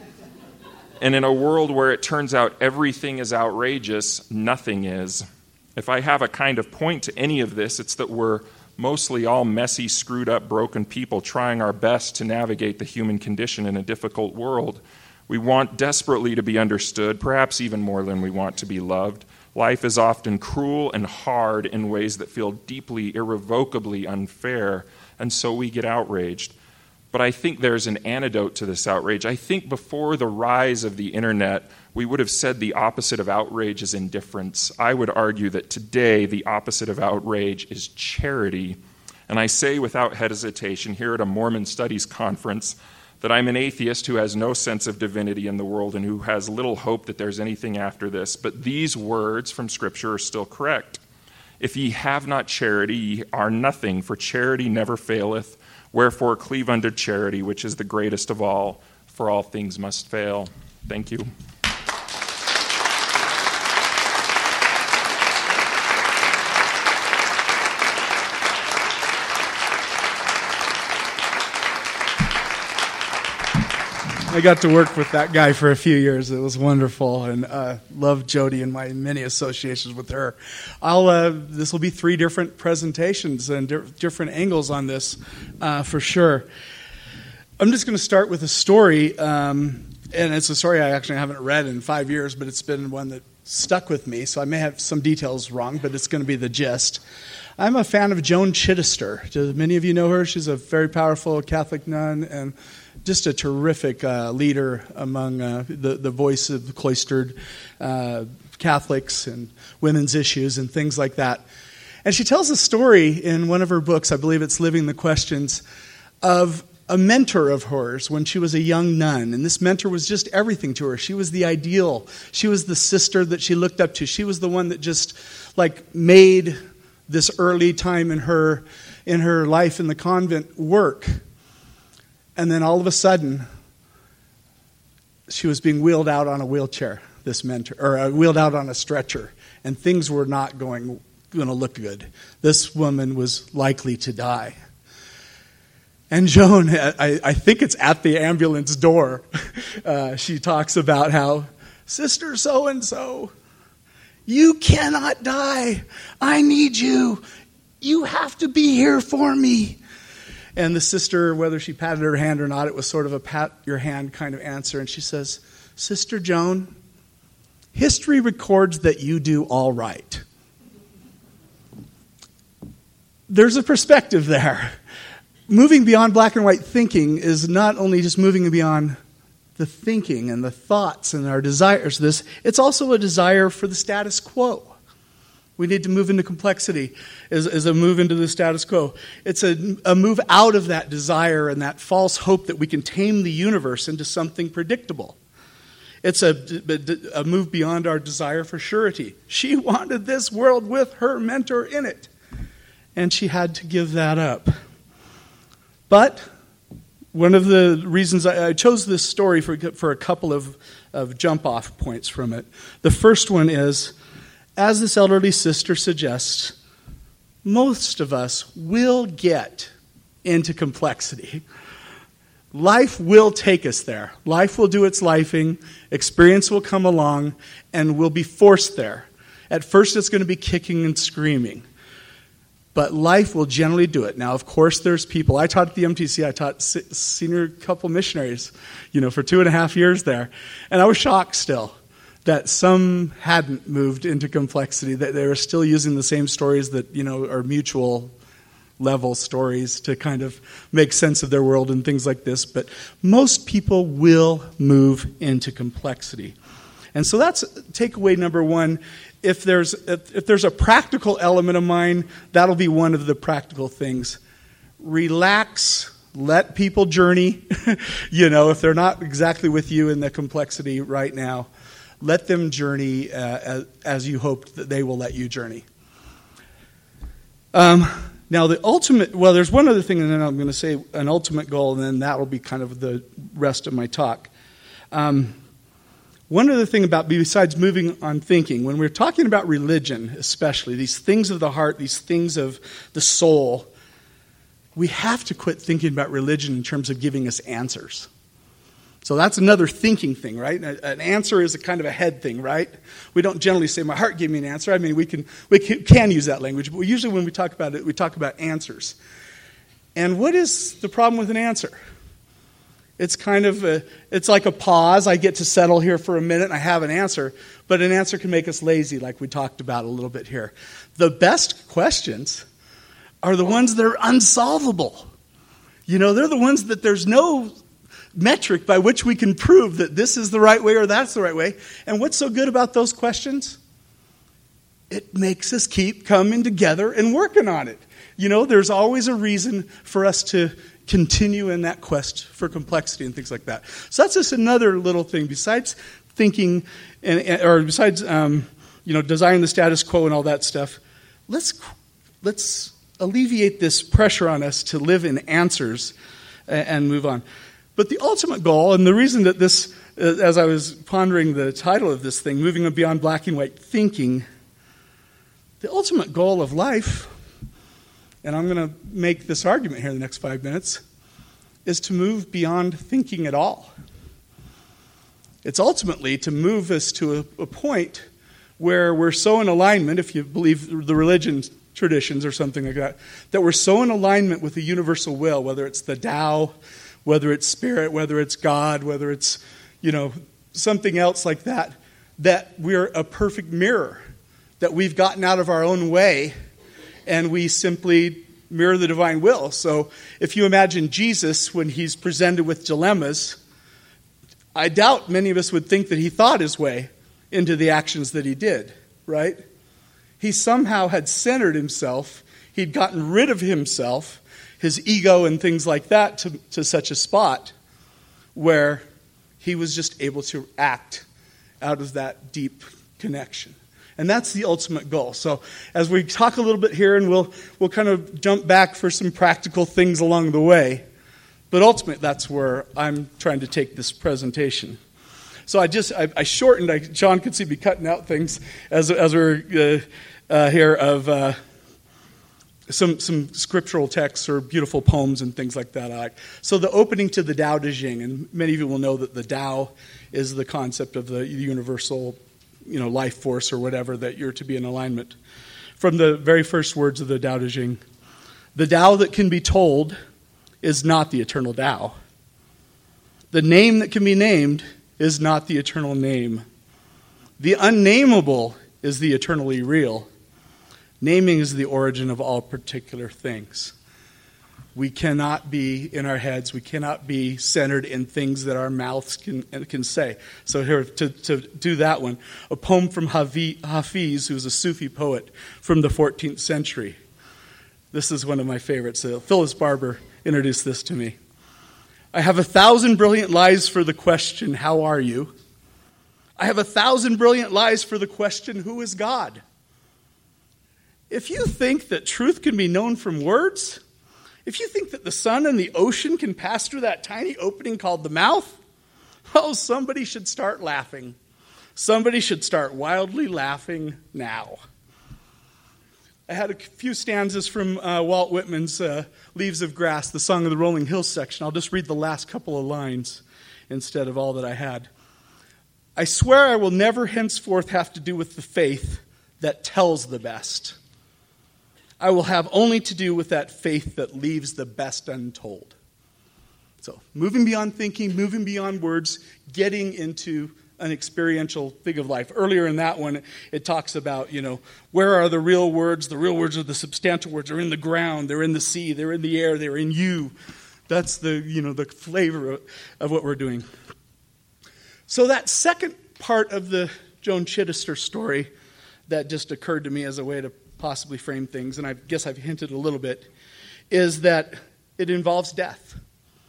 And in a world where it turns out everything is outrageous, nothing is. If I have a kind of point to any of this, it's that we're mostly all messy, screwed up, broken people trying our best to navigate the human condition in a difficult world. We want desperately to be understood, perhaps even more than we want to be loved. Life is often cruel and hard in ways that feel deeply, irrevocably unfair, and so we get outraged. But I think there's an antidote to this outrage. I think before the rise of the internet, we would have said the opposite of outrage is indifference. I would argue that today the opposite of outrage is charity. And I say without hesitation here at a Mormon Studies conference that I'm an atheist who has no sense of divinity in the world and who has little hope that there's anything after this. But these words from Scripture are still correct. If ye have not charity, ye are nothing, for charity never faileth. Wherefore cleave unto charity, which is the greatest of all, for all things must fail. Thank you. I got to work with that guy for a few years. It was wonderful, and uh, loved Jody and my many associations with her. I'll. Uh, this will be three different presentations and di- different angles on this, uh, for sure. I'm just going to start with a story, um, and it's a story I actually haven't read in five years, but it's been one that stuck with me, so I may have some details wrong, but it's going to be the gist. I'm a fan of Joan Chittister. Do many of you know her? She's a very powerful Catholic nun and just a terrific uh, leader among uh, the, the voice of cloistered uh, Catholics and women's issues and things like that. And she tells a story in one of her books, I believe it's Living the Questions, of a mentor of hers when she was a young nun. And this mentor was just everything to her. She was the ideal. She was the sister that she looked up to. She was the one that just like made this early time in her in her life in the convent work. And then all of a sudden, she was being wheeled out on a wheelchair, this mentor, or uh, wheeled out on a stretcher, and things were not going, going to look good. This woman was likely to die. And Joan, I, I think it's at the ambulance door, uh, she talks about how, Sister so-and-so, you cannot die. I need you. You have to be here for me. And the sister, whether she patted her hand or not, it was sort of a pat your hand kind of answer. And she says, Sister Joan, history records that you do all right. There's a perspective there. Moving beyond black and white thinking is not only just moving beyond the thinking and the thoughts and our desires. This, it's also a desire for the status quo. We need to move into complexity as, as a move into the status quo. It's a, a move out of that desire and that false hope that we can tame the universe into something predictable. It's a, a move beyond our desire for surety. She wanted this world with her mentor in it, and she had to give that up. But one of the reasons I, I chose this story for, for a couple of, of jump-off points from it. The first one is, as this elderly sister suggests, most of us will get into complexity. Life will take us there. Life will do its lifing, experience will come along, and we'll be forced there. At first it's going to be kicking and screaming. But life will generally do it. Now, of course, there's people. I taught at the M T C. I taught senior couple missionaries, you know, for two and a half years there. And I was shocked still that some hadn't moved into complexity, that they were still using the same stories that, you know, are mutual level stories to kind of make sense of their world and things like this. But most people will move into complexity. And so that's takeaway number one. If there's if, if there's a practical element of mine, that'll be one of the practical things. Relax, let people journey. You know, if they're not exactly with you in the complexity right now, let them journey uh, as, as you hoped that they will let you journey. Um, now, the ultimate, well, there's one other thing, and then I'm going to say an ultimate goal, and then that will be kind of the rest of my talk. Um, One other thing about, besides moving on thinking, when we're talking about religion especially, these things of the heart, these things of the soul, we have to quit thinking about religion in terms of giving us answers. So that's another thinking thing, right? An answer is a kind of a head thing, right? We don't generally say, my heart gave me an answer. I mean, we can we can use that language, but usually when we talk about it, we talk about answers. And what is the problem with an answer? It's kind of a, it's like a pause. I get to settle here for a minute and I have an answer. But an answer can make us lazy, like we talked about a little bit here. The best questions are the ones that are unsolvable. You know, they're the ones that there's no metric by which we can prove that this is the right way or that's the right way. And what's so good about those questions? It makes us keep coming together and working on it. You know, there's always a reason for us to continue in that quest for complexity and things like that. So that's just another little thing. Besides thinking, and, or besides, um, you know, desiring the status quo and all that stuff, let's let's alleviate this pressure on us to live in answers and, and move on. But the ultimate goal, and the reason that this, as I was pondering the title of this thing, Moving Beyond Black and White Thinking, the ultimate goal of life, and I'm going to make this argument here in the next five minutes, is to move beyond thinking at all. It's ultimately to move us to a, a point where we're so in alignment, if you believe the religion traditions or something like that, that we're so in alignment with the universal will, whether it's the Tao, whether it's spirit, whether it's God, whether it's, you know, something else like that, that we're a perfect mirror, that we've gotten out of our own way and we simply mirror the divine will. So if you imagine Jesus when he's presented with dilemmas, I doubt many of us would think that he thought his way into the actions that he did, right? He somehow had centered himself. He'd gotten rid of himself, his ego and things like that, to, to such a spot where he was just able to act out of that deep connection. And that's the ultimate goal. So as we talk a little bit here, and we'll we'll kind of jump back for some practical things along the way, but ultimately that's where I'm trying to take this presentation. So I just I, I shortened. I, John could see me cutting out things as as we're uh, uh, here of uh, some some scriptural texts or beautiful poems and things like that. I like. So the opening to the Tao Te Ching, and many of you will know that the Tao is the concept of the universal, you know, life force or whatever, that you're to be in alignment. From the very first words of the Tao Te Ching, the Tao that can be told is not the eternal Tao. The name that can be named is not the eternal name. The unnameable is the eternally real. Naming is the origin of all particular things. We cannot be in our heads. We cannot be centered in things that our mouths can can say. So here, to, to do that one, a poem from Hafiz, who's a Sufi poet from the fourteenth century. This is one of my favorites. Uh, Phyllis Barber introduced this to me. I have a thousand brilliant lies for the question, how are you? I have a thousand brilliant lies for the question, who is God? If you think that truth can be known from words, if you think that the sun and the ocean can pass through that tiny opening called the mouth, oh, somebody should start laughing. Somebody should start wildly laughing now. I had a few stanzas from uh, Walt Whitman's uh, Leaves of Grass, the Song of the Rolling Hills section. I'll just read the last couple of lines instead of all that I had. I swear I will never henceforth have to do with the faith that tells the best. I will have only to do with that faith that leaves the best untold. So, moving beyond thinking, moving beyond words, getting into an experiential thing of life. Earlier in that one, it talks about, you know, where are the real words? The real words are the substantial words. They're in the ground, they're in the sea, they're in the air, they're in you. That's the, you know, the flavor of, of what we're doing. So that second part of the Joan Chittister story that just occurred to me as a way to possibly frame things, and I guess I've hinted a little bit, is that it involves death.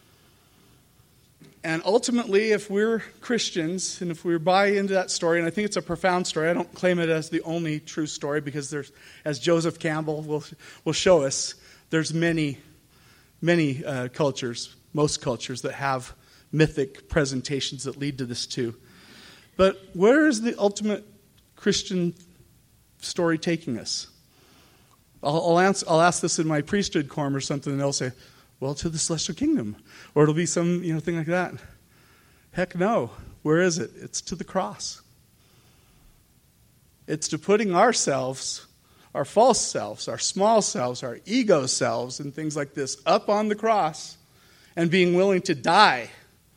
And ultimately, if we're Christians, and if we buy into that story, and I think it's a profound story, I don't claim it as the only true story, because there's, as Joseph Campbell will, will show us, there's many, many uh, cultures, most cultures, that have mythic presentations that lead to this too. But where is the ultimate Christian story taking us? I'll, I'll, answer, I'll ask this in my priesthood quorum or something, and they'll say, well, to the celestial kingdom. Or it'll be some, you know, thing like that. Heck no. Where is it? It's to the cross. It's to putting ourselves, our false selves, our small selves, our ego selves, and things like this up on the cross and being willing to die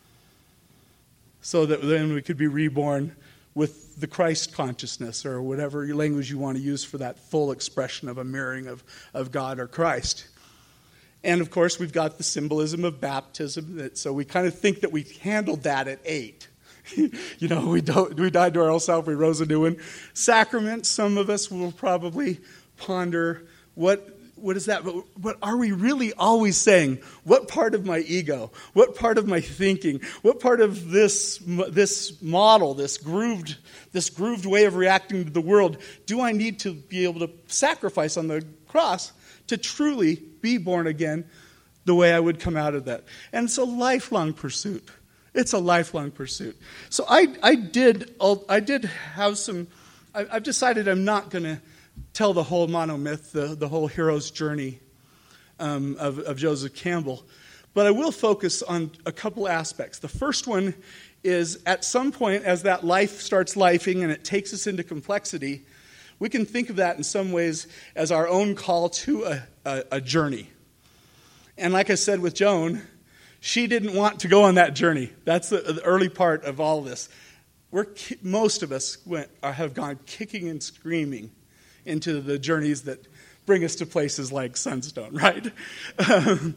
so that then we could be reborn with the Christ consciousness, or whatever language you want to use for that full expression of a mirroring of, of God or Christ. And, of course, we've got the symbolism of baptism. That, so we kind of think that we handled that at eight. you know, we, don't, we died to our old self, we rose a new one. Sacraments, some of us will probably ponder, what what is that? But, but are we really always saying, what part of my ego, what part of my thinking, what part of this this model, this grooved, this grooved way of reacting to the world, do I need to be able to sacrifice on the cross to truly be born again the way I would come out of that? And it's a lifelong pursuit. It's a lifelong pursuit. So I, I did I did have some, I, I've decided I'm not going to tell the whole monomyth, the, the whole hero's journey um, of, of Joseph Campbell. But I will focus on a couple aspects. The first one is, at some point, as that life starts lifing and it takes us into complexity, we can think of that in some ways as our own call to a, a, a journey. And like I said with Joan, she didn't want to go on that journey. That's the, the early part of all this. We're, most of us went, have gone kicking and screaming into the journeys that bring us to places like Sunstone, right? Um,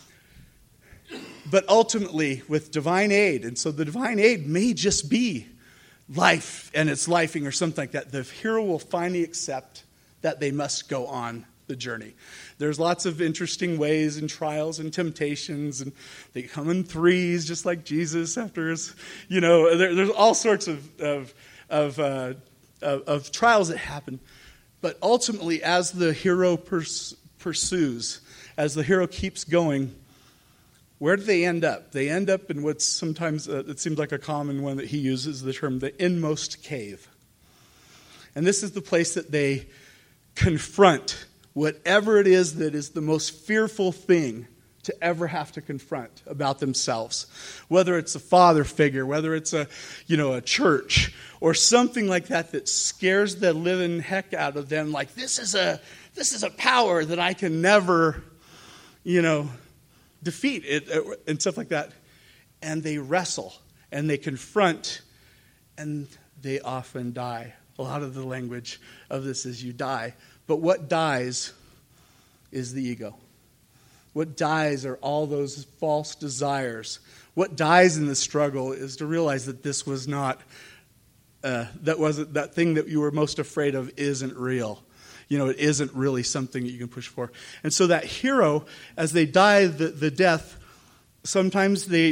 but ultimately, with divine aid, and so the divine aid may just be life and it's lifing or something like that, the hero will finally accept that they must go on the journey. There's lots of interesting ways and trials and temptations, and they come in threes, just like Jesus after his, you know, there, there's all sorts of of of, uh, of of trials that happen. But ultimately, as the hero pers- pursues, as the hero keeps going, where do they end up? They end up in what's sometimes, uh, it seems like a common one that he uses, the term the inmost cave. And this is the place that they confront whatever it is that is the most fearful thing to ever have to confront about themselves. Whether it's a father figure, whether it's a, you know, a church, or something like that that scares the living heck out of them. Like, this is a this is a power that I can never, you know, defeat, it, and stuff like that. And they wrestle, and they confront, and they often die. A lot of the language of this is you die. But what dies is the ego. What dies are all those false desires. What dies in the struggle is to realize that this was not, uh, that wasn't, that thing that you were most afraid of isn't real. You know, it isn't really something that you can push for. And so that hero, as they die the, the death, sometimes they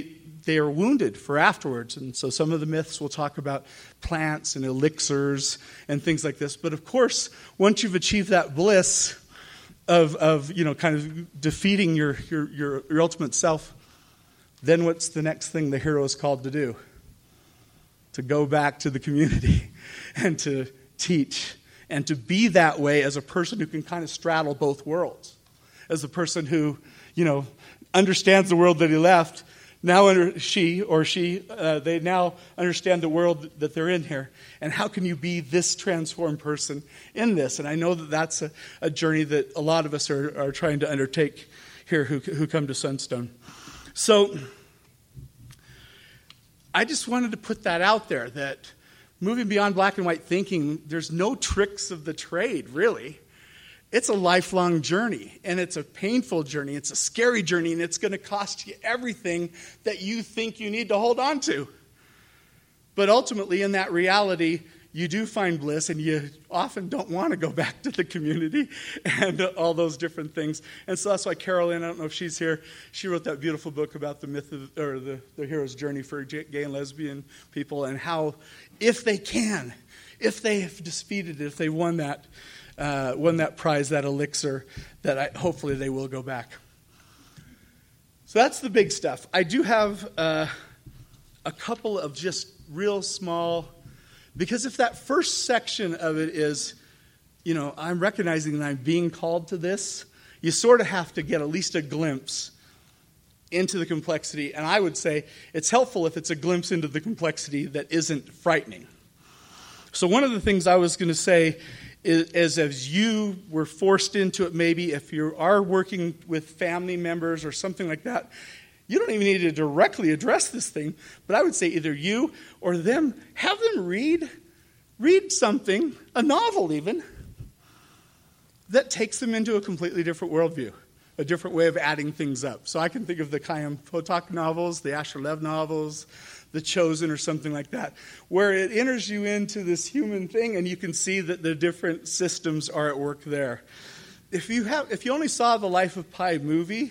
they are wounded for afterwards. And so some of the myths will talk about plants and elixirs and things like this. But of course, once you've achieved that bliss of, of you know, kind of defeating your, your, your, your ultimate self, then what's the next thing the hero is called to do? To go back to the community and to teach and to be that way as a person who can kind of straddle both worlds. As a person who, you know, understands the world that he left, now under, she or she, uh, they now understand the world that they're in here. And how can you be this transformed person in this? And I know that that's a, a journey that a lot of us are, are trying to undertake here who, who come to Sunstone. So I just wanted to put that out there, that moving beyond black and white thinking, there's no tricks of the trade, really. It's a lifelong journey, and it's a painful journey. It's a scary journey, and it's going to cost you everything that you think you need to hold on to. But ultimately, in that reality, you do find bliss, and you often don't want to go back to the community and all those different things. And so that's why Carolyn, I don't know if she's here, she wrote that beautiful book about the myth of, or the, the hero's journey for gay and lesbian people, and how, if they can, if they have defeated it, if they won that, uh, won that prize, that elixir, that I, hopefully they will go back. So that's the big stuff. I do have uh, a couple of just real small, because if that first section of it is, you know, I'm recognizing that I'm being called to this, you sort of have to get at least a glimpse into the complexity. And I would say it's helpful if it's a glimpse into the complexity that isn't frightening. So one of the things I was going to say is, is as you were forced into it, maybe if you are working with family members or something like that, you don't even need to directly address this thing, but I would say either you or them, have them read, read something, a novel even, that takes them into a completely different worldview, a different way of adding things up. So I can think of the Chaim Potok novels, the Asher Lev novels, The Chosen or something like that, where it enters you into this human thing and you can see that the different systems are at work there. If you have, if you only saw the Life of Pi movie,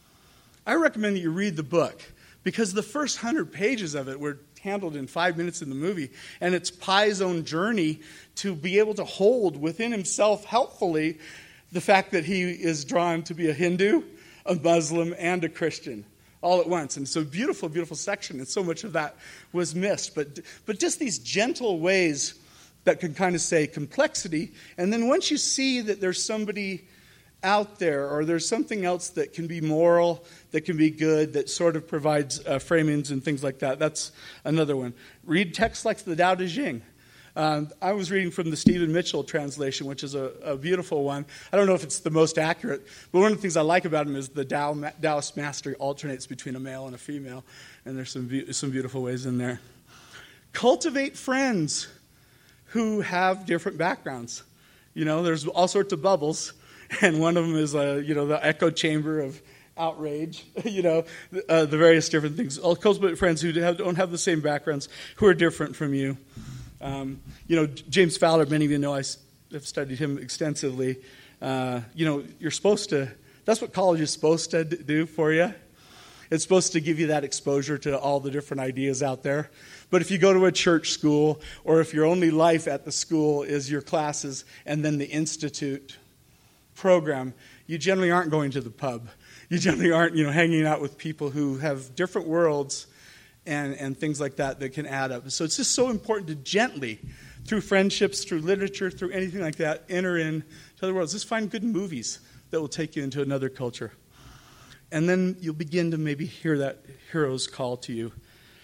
I recommend that you read the book, because the first hundred pages of it were handled in five minutes in the movie, and it's Pi's own journey to be able to hold within himself helpfully the fact that he is drawn to be a Hindu, a Muslim, and a Christian all at once. And it's a beautiful, beautiful section, and so much of that was missed. But, but just these gentle ways that can kind of say complexity, and then once you see that there's somebody out there, or there's something else that can be moral, that can be good, that sort of provides uh, framings and things like that. That's another one. Read texts like the Tao Te Ching. Um, I was reading from the Stephen Mitchell translation, which is a, a beautiful one. I don't know if it's the most accurate, but one of the things I like about him is the Tao, Taoist master alternates between a male and a female, and there's some be- some beautiful ways in there. Cultivate friends who have different backgrounds. You know, there's all sorts of bubbles. And one of them is, uh, you know, the echo chamber of outrage, you know, uh, the various different things. I'll cultivate friends who have, don't have the same backgrounds, who are different from you. Um, you know, James Fowler, many of you know, I have studied him extensively. Uh, you know, you're supposed to, that's what college is supposed to do for you. It's supposed to give you that exposure to all the different ideas out there. But if you go to a church school, or if your only life at the school is your classes and then the institute program, you generally aren't going to the pub. You generally aren't, you know, hanging out with people who have different worlds and, and things like that that can add up. So it's just so important to gently, through friendships, through literature, through anything like that, enter into other worlds. Just find good movies that will take you into another culture. And then you'll begin to maybe hear that hero's call to you.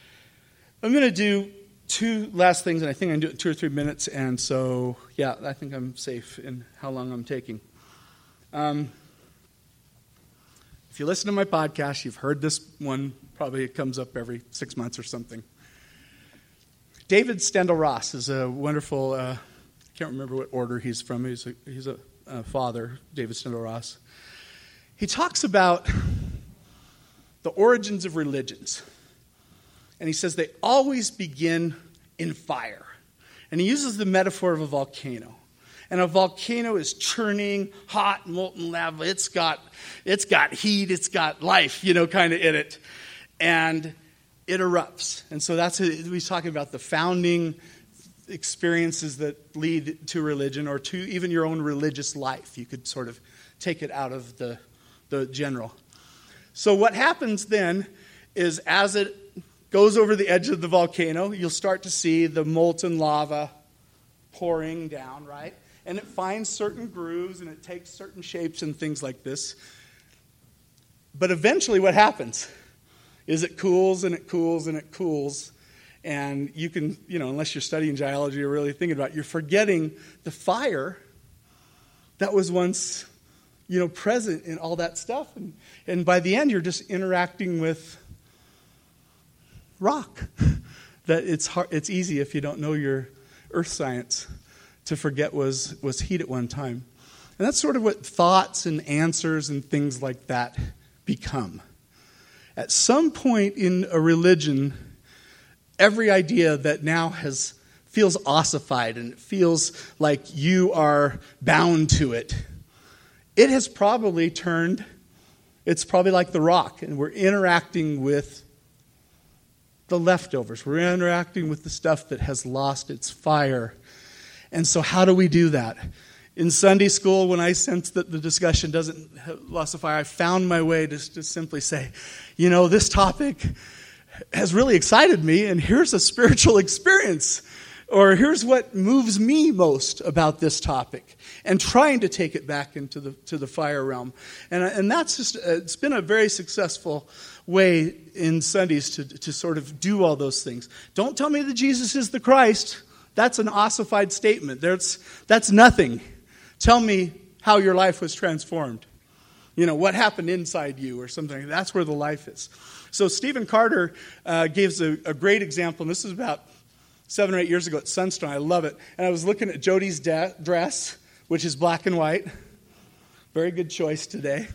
I'm going to do two last things, and I think I can do it in two or three minutes. And so, yeah, I think I'm safe in how long I'm taking. Um, if you listen to my podcast, you've heard this one. Probably it comes up every six months or something. David Steindl-Rast is a wonderful, uh, I can't remember what order he's from. He's a, he's a, a father, David Steindl-Rast. He talks about the origins of religions. And he says they always begin in fire. And he uses the metaphor of a volcano. And a volcano is churning, hot, molten lava. It's got, it's got heat, it's got life, you know, kind of in it. And it erupts. And so that's, he's talking about the founding experiences that lead to religion, or to even your own religious life. You could sort of take it out of the, the general. So what happens then is, as it goes over the edge of the volcano, you'll start to see the molten lava pouring down, right? And it finds certain grooves, and it takes certain shapes and things like this. But eventually what happens is it cools and it cools and it cools. And you can, you know, unless you're studying geology or really thinking about it, you're forgetting the fire that was once, you know, present in all that stuff. And, and by the end, you're just interacting with rock. That it's hard, it's easy if you don't know your earth science to forget was, was heat at one time. And that's sort of what thoughts and answers and things like that become. At some point in a religion, every idea that now has feels ossified and it feels like you are bound to it, it has probably turned, it's probably like the rock, and we're interacting with the leftovers. We're interacting with the stuff that has lost its fire. And so how do we do that? In Sunday school, when I sensed that the discussion doesn't have lost the fire, I found my way to just simply say, you know, this topic has really excited me, and here's a spiritual experience, or here's what moves me most about this topic, and trying to take it back into the to the fire realm. And and that's just, it's been a very successful way in Sundays to, to sort of do all those things. Don't tell me that Jesus is the Christ. That's an ossified statement. That's, that's nothing. Tell me how your life was transformed. You know, what happened inside you or something. That's where the life is. So Stephen Carter uh, gives a, a great example, and this is about seven or eight years ago at Sunstone. I love it. And I was looking at Jody's de- dress, which is black and white. Very good choice today.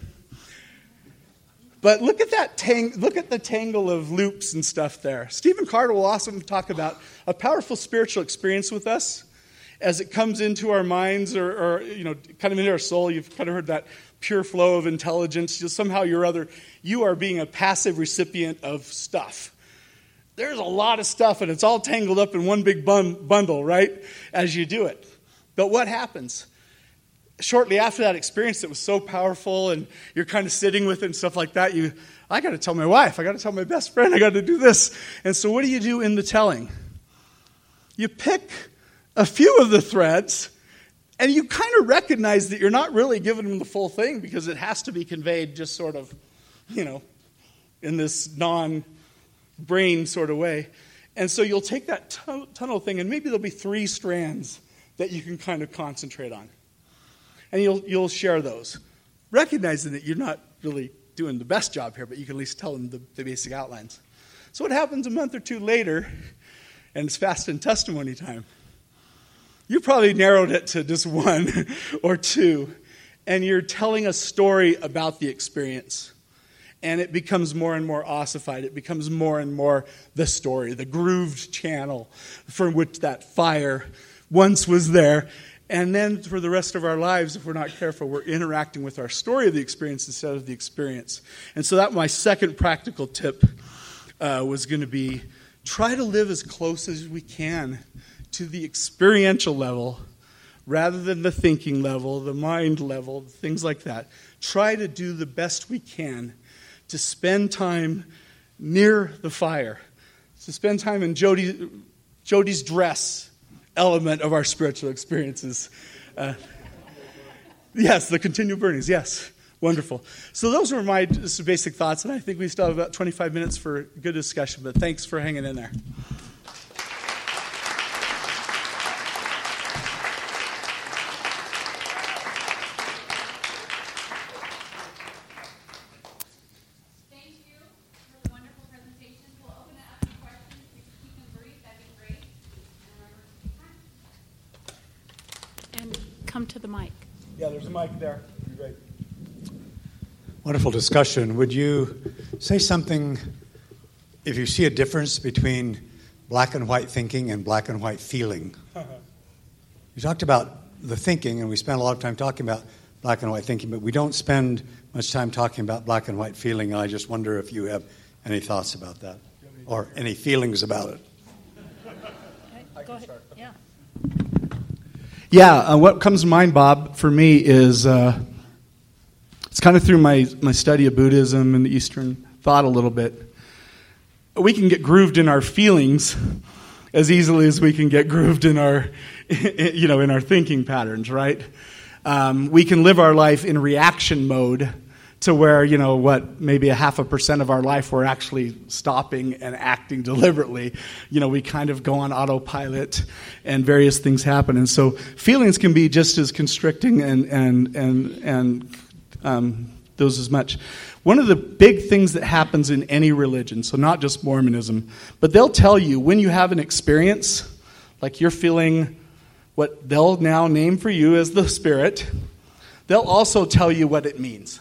But look at that tang- look at the tangle of loops and stuff there. Stephen Carter will also talk about a powerful spiritual experience with us as it comes into our minds, or, or you know, kind of into our soul. You've kind of heard that pure flow of intelligence. Just somehow or other, you are being a passive recipient of stuff. There's a lot of stuff, and it's all tangled up in one big bun- bundle, right, as you do it. But what happens? Shortly after that experience that was so powerful, and you're kind of sitting with it and stuff like that, you, I got to tell my wife, I got to tell my best friend, I got to do this. And so what do you do in the telling? You pick a few of the threads, and you kind of recognize that you're not really giving them the full thing, because it has to be conveyed just sort of, you know, in this non-brain sort of way. And so you'll take that tun- tunnel thing, and maybe there'll be three strands that you can kind of concentrate on. And you'll you'll share those, recognizing that you're not really doing the best job here, but you can at least tell them the, the basic outlines. So what happens a month or two later, and it's fast and testimony time, you probably narrowed it to just one or two, and you're telling a story about the experience. And it becomes more and more ossified. It becomes more and more the story, the grooved channel from which that fire once was there. And then for the rest of our lives, if we're not careful, we're interacting with our story of the experience instead of the experience. And so that my second practical tip uh, was going to be, try to live as close as we can to the experiential level rather than the thinking level, the mind level, things like that. Try to do the best we can to spend time near the fire, to spend time in Jody, Jody's dress element of our spiritual experiences. Uh, yes, the continual burnings, yes. Wonderful. So those were my just basic thoughts, and I think we still have about twenty-five minutes for good discussion, but thanks for hanging in there. Come to the mic. Yeah, there's a mic there. Great. Wonderful discussion. Would you say something, if you see a difference between black and white thinking and black and white feeling? You talked about the thinking, and we spent a lot of time talking about black and white thinking, but we don't spend much time talking about black and white feeling, and I just wonder if you have any thoughts about that. You want or any feelings about it. Okay, go ahead. Yeah. Yeah, uh, what comes to mind, Bob, for me is uh, it's kind of through my, my study of Buddhism and Eastern thought a little bit. We can get grooved in our feelings as easily as we can get grooved in our, you know, in our thinking patterns, right? Um, we can live our life in reaction mode to where, you know, what, maybe a half a percent of our life we're actually stopping and acting deliberately. You know, we kind of go on autopilot and various things happen. And so feelings can be just as constricting and, and, and, and um, those as much. One of the big things that happens in any religion, so not just Mormonism, but they'll tell you when you have an experience, like you're feeling what they'll now name for you as the Spirit, they'll also tell you what it means.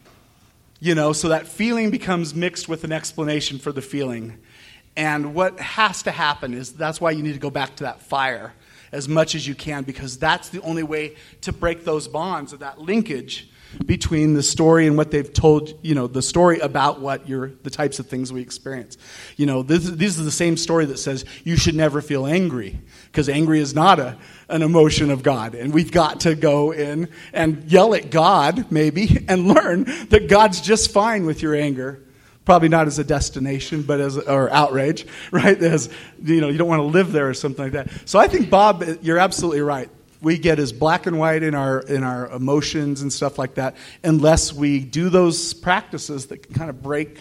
You know, so that feeling becomes mixed with an explanation for the feeling. And what has to happen is that's why you need to go back to that fire as much as you can, because that's the only way to break those bonds, or that linkage between the story and what they've told, you know, the story about what you're, the types of things we experience. You know, this, this is the same story that says you should never feel angry, because angry is not a, an emotion of God. And we've got to go in and yell at God, maybe, and learn that God's just fine with your anger. Probably not as a destination, but as, or outrage, right? As, you know, you don't want to live there or something like that. So I think, Bob, you're absolutely right. We get as black and white in our in our emotions and stuff like that, unless we do those practices that can kind of break,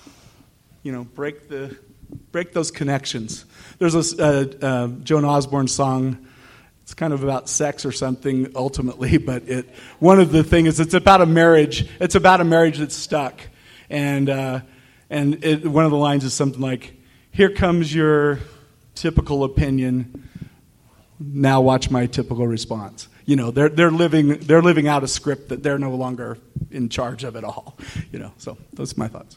you know, break the break those connections. There's a uh, uh, Joan Osborne song. It's kind of about sex or something ultimately, but it one of the things is it's about a marriage. It's about a marriage that's stuck, and uh, and it, one of the lines is something like, "Here comes your typical opinion. Now watch my typical response." You know, they're they're living they're living out a script that they're no longer in charge of at all. You know, so those are my thoughts.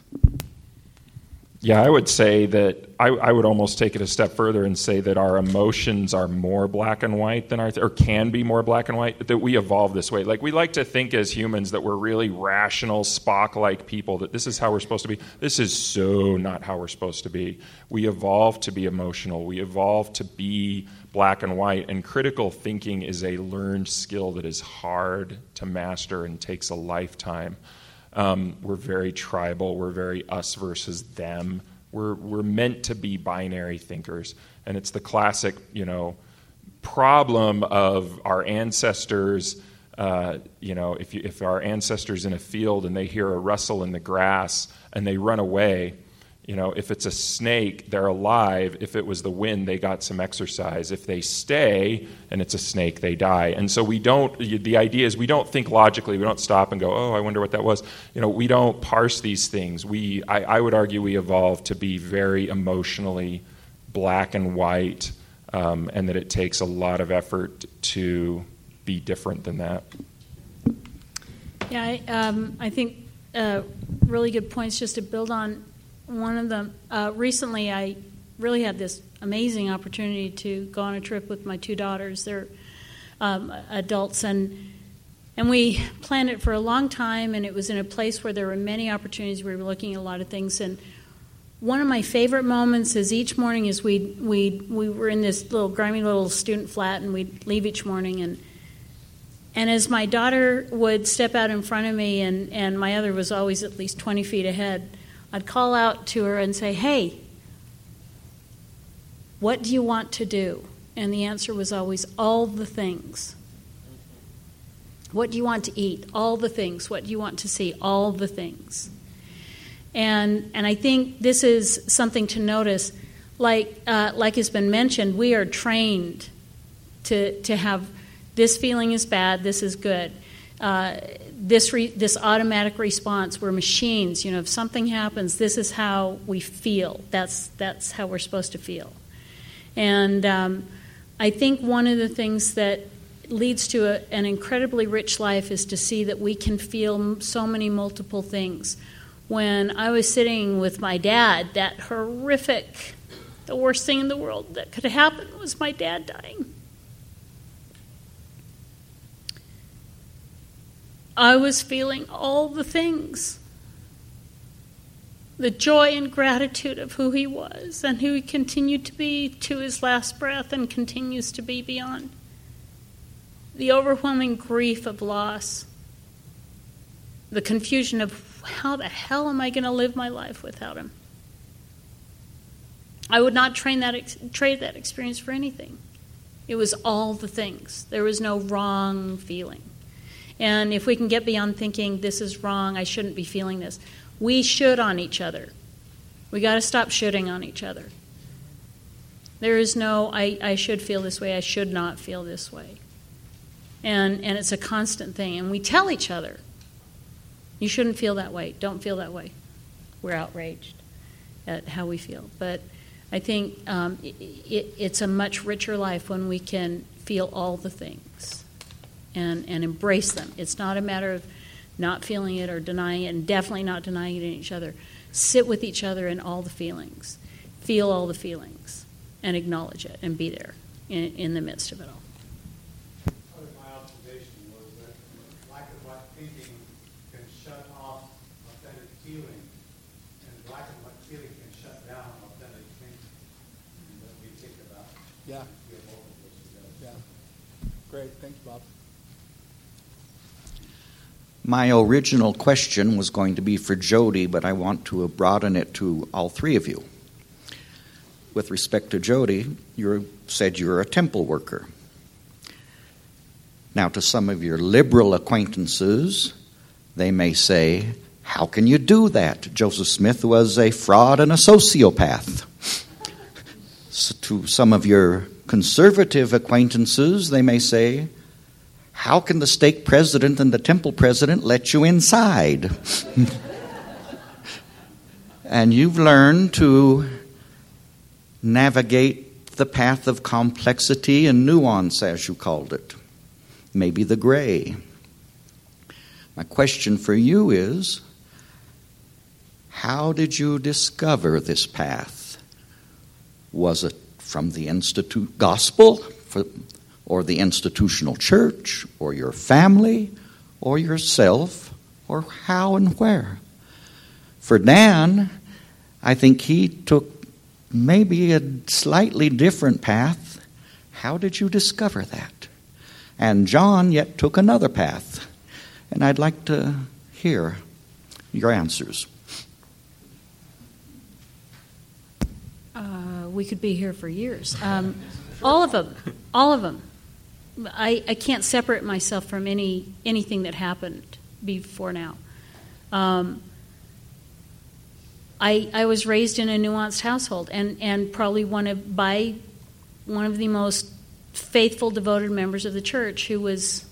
Yeah, I would say that I, I would almost take it a step further and say that our emotions are more black and white than our, or can be more black and white, that we evolve this way. Like, we like to think as humans that we're really rational, Spock-like people, that this is how we're supposed to be. This is so not how we're supposed to be. We evolve to be emotional. We evolve to be black and white, and critical thinking is a learned skill that is hard to master and takes a lifetime. Um, we're very tribal. We're very us versus them. We're we're meant to be binary thinkers, and it's the classic, you know, problem of our ancestors. Uh, you know, if you, if our ancestors in a field and they hear a rustle in the grass and they run away, you know, if it's a snake, they're alive. If it was the wind, they got some exercise. If they stay and it's a snake, they die. And so we don't, the idea is we don't think logically. We don't stop and go, oh, I wonder what that was. You know, we don't parse these things. We, I, I would argue we evolved to be very emotionally black and white, um, and that it takes a lot of effort to be different than that. Yeah, I, um, I think uh, really good points just to build on. One of them, uh, recently I really had this amazing opportunity to go on a trip with my two daughters. They're um, adults, and and we planned it for a long time, and it was in a place where there were many opportunities. We were looking at a lot of things, and one of my favorite moments is each morning is we we we were in this little grimy little student flat, and we'd leave each morning, and and as my daughter would step out in front of me, and, and my other was always at least twenty feet ahead, I'd call out to her and say, hey, what do you want to do? And the answer was always, all the things. What do you want to eat? All the things. What do you want to see? All the things. And and I think this is something to notice. Like uh, like has been mentioned, we are trained to to have this feeling is bad, this is good. Uh, this re- this automatic response, we're machines. You know, if something happens, this is how we feel. That's that's how we're supposed to feel. And um, I think one of the things that leads to a, an incredibly rich life is to see that we can feel so many multiple things. When I was sitting with my dad, that horrific, the worst thing in the world that could have happened was my dad dying. I was feeling all the things. the joy and gratitude of who he was and who he continued to be to his last breath and continues to be beyond. The overwhelming grief of loss, the confusion of how the hell am I going to live my life without him? I would not train that ex- trade that experience for anything. It was all the things. There was no wrong feeling. And if we can get beyond thinking, this is wrong, I shouldn't be feeling this, we should on each other. We got to stop shoulding on each other. There is no, I, I should feel this way, I should not feel this way. And, and it's a constant thing. And we tell each other, you shouldn't feel that way, don't feel that way. We're outraged at how we feel. But I think um, it, it, it's a much richer life when we can feel all the things and, and embrace them. It's not a matter of not feeling it or denying it, and definitely not denying it in each other. Sit with each other in all the feelings. Feel all the feelings and acknowledge it and be there in, in the midst of it all. Part of my observation was that black and white thinking can shut off authentic feeling, and black and white feeling can shut down authentic thinking. And that we think about. Yeah. Feel both of those together. Yeah. Great. Thank you, Bob. My original question was going to be for Jody, but I want to broaden it to all three of you. With respect to Jody, you said you're a temple worker. Now, to some of your liberal acquaintances, they may say, how can you do that? Joseph Smith was a fraud and a sociopath. So to some of your conservative acquaintances, they may say, how can the stake president and the temple president let you inside? And you've learned to navigate the path of complexity and nuance, as you called it. Maybe the gray. My question for you is, how did you discover this path? Was it from the institute gospel, for, or the institutional church, or your family, or yourself, or how and where? For Dan, I think he took maybe a slightly different path. How did you discover that? And John yet took another path. And I'd like to hear your answers. Uh, we could be here for years. Um, all of them. All of them. I, I can't separate myself from any anything that happened before now. Um, I I was raised in a nuanced household, and, and probably one of by one of the most faithful, devoted members of the church, who was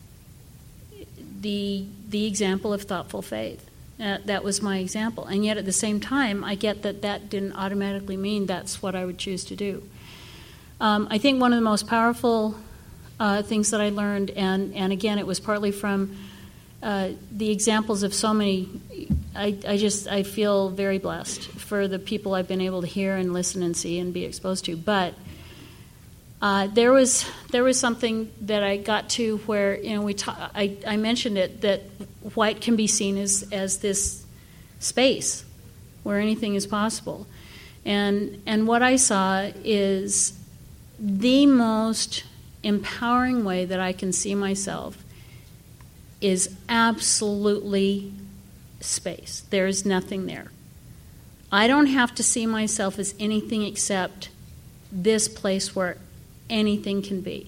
the the example of thoughtful faith. Uh, that was my example, and yet at the same time, I get that that didn't automatically mean that's what I would choose to do. Um, I think one of the most powerful Uh, things that I learned, and, and again, it was partly from uh, the examples of so many. I, I just I feel very blessed for the people I've been able to hear and listen and see and be exposed to. But uh, there was there was something that I got to where, you know, we ta- I, I mentioned it, that white can be seen as as this space where anything is possible, and and what I saw is the most empowering way that I can see myself is absolutely space. There is nothing there. I don't have to see myself as anything except this place where anything can be.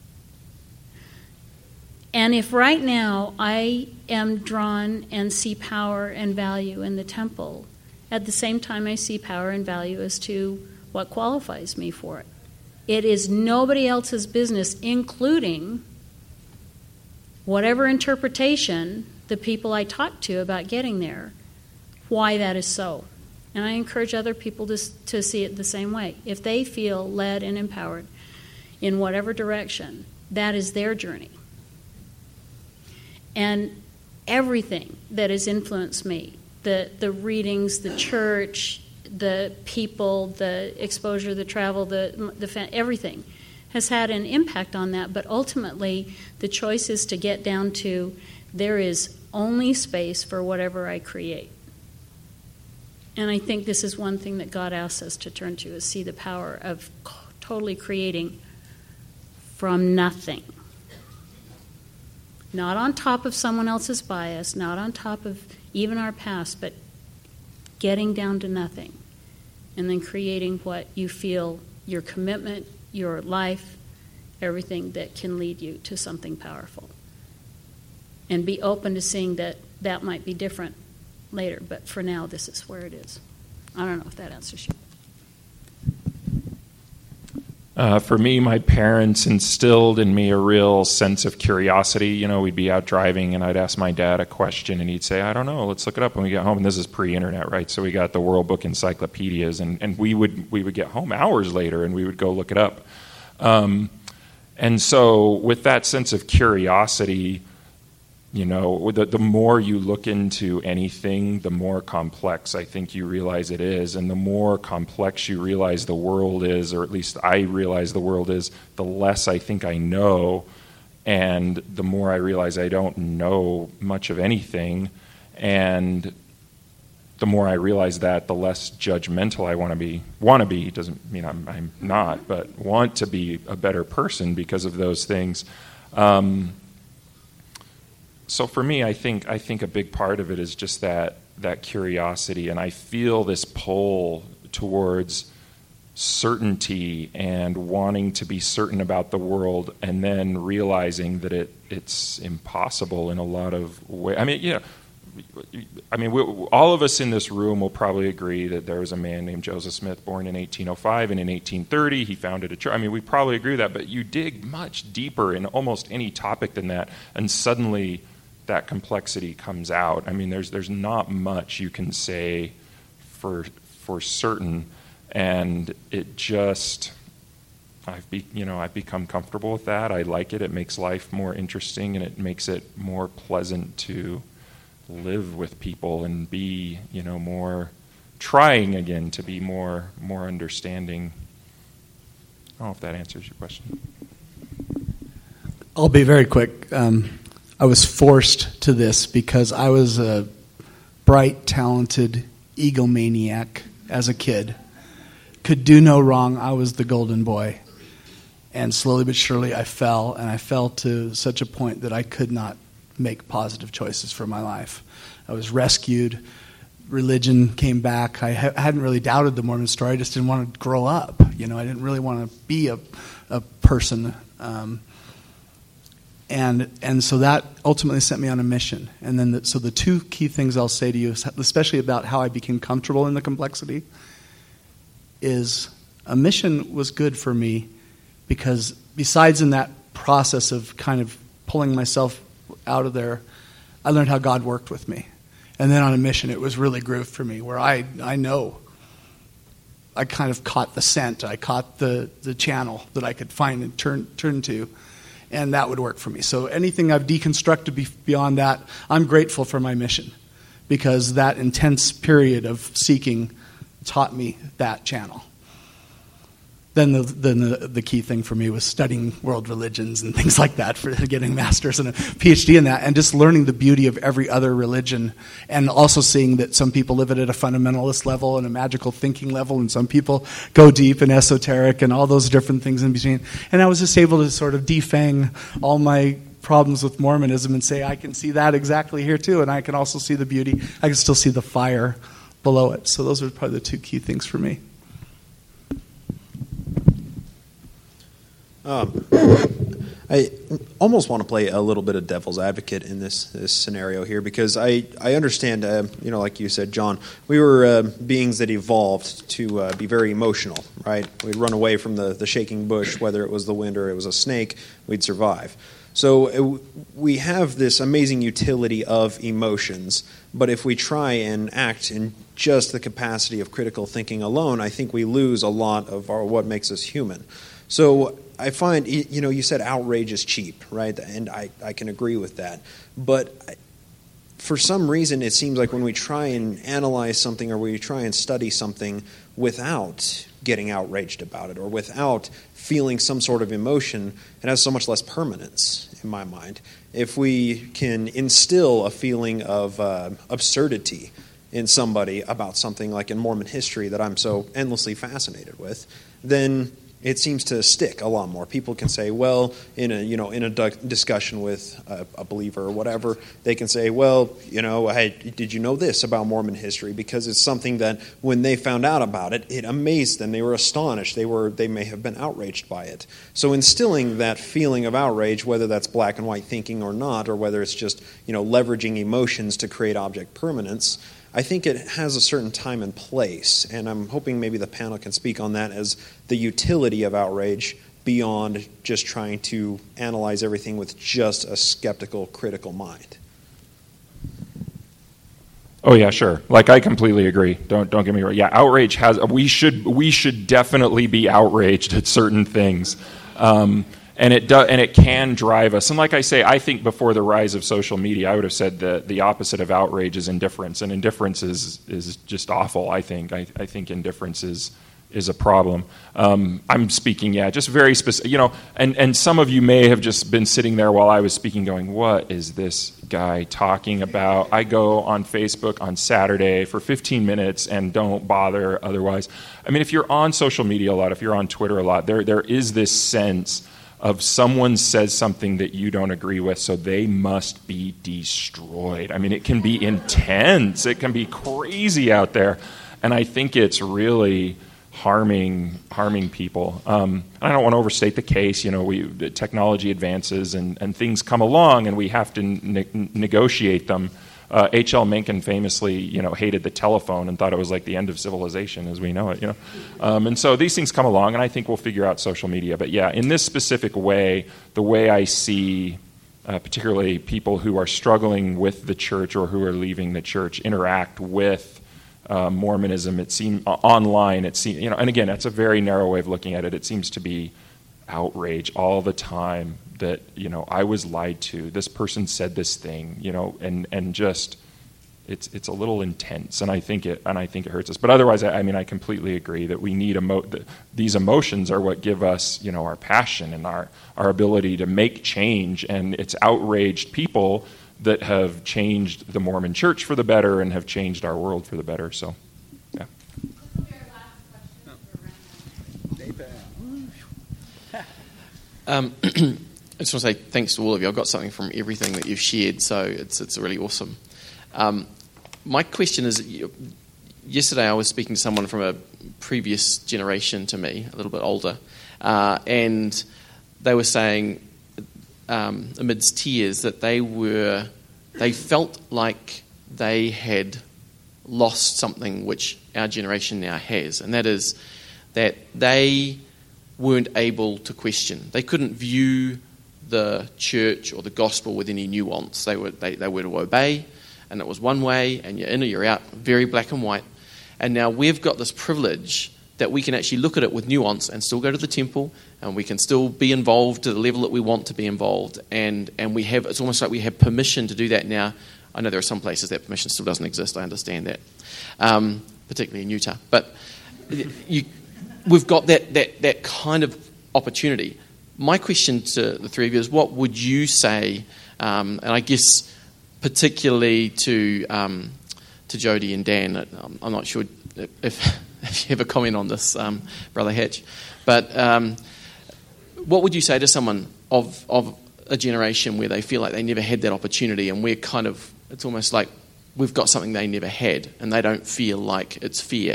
And if right now I am drawn and see power and value in the temple, at the same time I see power and value as to what qualifies me for it. It is nobody else's business, including whatever interpretation the people I talk to about getting there, why that is so. And I encourage other people to, to see it the same way. If they feel led and empowered in whatever direction, that is their journey. And everything that has influenced me, the, the readings, the church, the people, the exposure, the travel, the the everything has had an impact on that. But ultimately, the choice is to get down to there is only space for whatever I create. And I think this is one thing that God asks us to turn to, is see the power of totally creating from nothing. Not on top of someone else's bias, not on top of even our past, but getting down to nothing. And then creating what you feel, your commitment, your life, everything that can lead you to something powerful. And be open to seeing that that might be different later, but for now, this is where it is. I don't know if that answers you. Uh, for me, my parents instilled in me a real sense of curiosity. You know, we'd be out driving, and I'd ask my dad a question, and he'd say, I don't know, let's look it up when we get home. And this is pre-internet, right? So we got the World Book encyclopedias, and, and we would we would get home hours later, and we would go look it up. Um, and so with that sense of curiosity, you know, the, the more you look into anything, the more complex I think you realize it is. And the more complex you realize the world is, or at least I realize the world is, the less I think I know. And the more I realize I don't know much of anything. And the more I realize that, the less judgmental I want to be. Want to be doesn't mean I'm, I'm not, but want to be a better person because of those things. Um, So for me, I think I think a big part of it is just that that curiosity, and I feel this pull towards certainty and wanting to be certain about the world, and then realizing that it it's impossible in a lot of ways. I mean, you know, I mean, we, all of us in this room will probably agree that there was a man named Joseph Smith born in eighteen oh five, and in eighteen thirty he founded a church. I mean, we probably agree with that, but you dig much deeper in almost any topic than that, and suddenly that complexity comes out. I mean, there's there's not much you can say for for certain, and it just I've be, you know I've become comfortable with that. I like it. It makes life more interesting, and it makes it more pleasant to live with people and be you know more trying again to be more more understanding. I don't know if that answers your question. I'll be very quick. Um, I was forced to this because I was a bright, talented egomaniac as a kid. Could do no wrong. I was the golden boy. And slowly but surely I fell, and I fell to such a point that I could not make positive choices for my life. I was rescued. Religion came back. I ha- hadn't really doubted the Mormon story. I just didn't want to grow up. You know, I didn't really want to be a, a person. Um, And and so that ultimately sent me on a mission. And then the, so the two key things I'll say to you, especially about how I became comfortable in the complexity, is a mission was good for me because besides in that process of kind of pulling myself out of there, I learned how God worked with me. And then on a mission, it was really grooved for me, where I, I know I kind of caught the scent. I caught the, the channel that I could find and turn turn to. And that would work for me. So anything I've deconstructed be- beyond that, I'm grateful for my mission, because that intense period of seeking taught me that channel. Then the, then the, the key thing for me was studying world religions and things like that, for getting a master's and a P H D in that, and just learning the beauty of every other religion, and also seeing that some people live it at a fundamentalist level and a magical thinking level, and some people go deep and esoteric and all those different things in between. And I was just able to sort of defang all my problems with Mormonism and say, I can see that exactly here too, and I can also see the beauty. I can still see the fire below it. So those are probably the two key things for me. Um, I almost want to play a little bit of devil's advocate in this, this scenario here, because I, I understand, uh, you know, like you said, John, we were uh, beings that evolved to uh, be very emotional, right? We'd run away from the, the shaking bush, whether it was the wind or it was a snake, we'd survive. So it, we have this amazing utility of emotions, but if we try and act in just the capacity of critical thinking alone, I think we lose a lot of our, what makes us human. So I find, you know, you said outrage is cheap, right? And I, I can agree with that. But for some reason, it seems like when we try and analyze something or we try and study something without getting outraged about it or without feeling some sort of emotion, it has so much less permanence in my mind. If we can instill a feeling of uh, absurdity in somebody about something like in Mormon history that I'm so endlessly fascinated with, then it seems to stick a lot more. People can say, well, in a you know in a discussion with a, a believer or whatever, they can say, well, you know, hey, did you know this about Mormon history? Because it's something that when they found out about it, it amazed them. They were astonished. They were they may have been outraged by it. So instilling that feeling of outrage, whether that's black and white thinking or not, or whether it's just you know leveraging emotions to create object permanence, I think it has a certain time and place, and I'm hoping maybe the panel can speak on that as the utility of outrage beyond just trying to analyze everything with just a skeptical, critical mind. Oh yeah, sure. Like I completely agree. Don't don't get me wrong. Yeah, outrage has. We should we should definitely be outraged at certain things. Um, And it do, and it can drive us. And like I say, I think before the rise of social media, I would have said the, the opposite of outrage is indifference. And indifference is is just awful, I think. I, I think indifference is is a problem. Um, I'm speaking, yeah, just very specific. You know, and, and some of you may have just been sitting there while I was speaking going, what is this guy talking about? I go on Facebook on Saturday for fifteen minutes and don't bother otherwise. I mean, if you're on social media a lot, if you're on Twitter a lot, there there is this sense of someone says something that you don't agree with, so they must be destroyed. I mean, it can be intense. It can be crazy out there. And I think it's really harming harming people. Um, I don't want to overstate the case. You know, we the technology advances and, and things come along, and we have to ne- negotiate them. Uh, H L Mencken famously, you know, hated the telephone and thought it was like the end of civilization as we know it, you know. Um, and so these things come along, and I think we'll figure out social media. But yeah, in this specific way, the way I see uh, particularly people who are struggling with the church or who are leaving the church interact with uh, Mormonism, it seems uh, online. It seems, you know, and again, that's a very narrow way of looking at it. It seems to be outrage all the time. That, you know, I was lied to. This person said this thing, you know, and, and just it's it's a little intense, and I think it and I think it hurts us. But otherwise, I, I mean, I completely agree that we need emo- that these emotions are what give us, you know, our passion and our our ability to make change. And it's outraged people that have changed the Mormon Church for the better and have changed our world for the better. So, yeah. Um, I just want to say thanks to all of you. I've got something from everything that you've shared, so it's it's really awesome. Um, my question is, yesterday I was speaking to someone from a previous generation to me, a little bit older, uh, and they were saying, um, amidst tears, that they were they felt like they had lost something which our generation now has, and that is that they weren't able to question. They couldn't view the church or the gospel with any nuance. They were they, they were to obey, and it was one way, and you're in or you're out, very black and white. And now we've got this privilege that we can actually look at it with nuance and still go to the temple, and we can still be involved to the level that we want to be involved. And and we have it's almost like we have permission to do that now. I know there are some places that permission still doesn't exist. I understand that, um, particularly in Utah. But you, we've got that that that kind of opportunity. My question to the three of you is, what would you say, um, and I guess particularly to um, to Jody and Dan, I'm not sure if, if you have a comment on this, um, Brother Hatch, but um, what would you say to someone of of a generation where they feel like they never had that opportunity, and we're kind of, it's almost like we've got something they never had, and they don't feel like it's fair?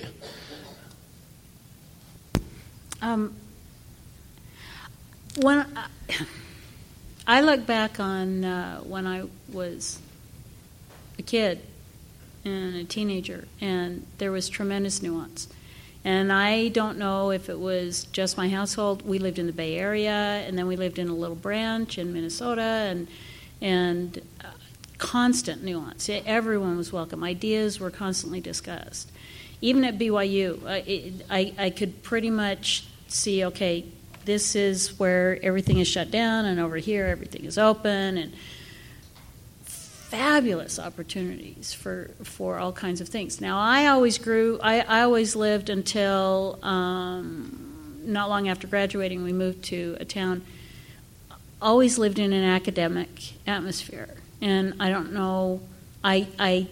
Um. When I, I look back on uh, when I was a kid and a teenager, and there was tremendous nuance. And I don't know if it was just my household. We lived in the Bay Area, and then we lived in a little branch in Minnesota, and and uh, constant nuance. Everyone was welcome. Ideas were constantly discussed. Even at B Y U, I, it, I, I could pretty much see, okay, this is where everything is shut down, and over here everything is open, and fabulous opportunities for, for all kinds of things. Now, I always grew, I, I always lived until um, not long after graduating, we moved to a town, always lived in an academic atmosphere. And I don't know, I, I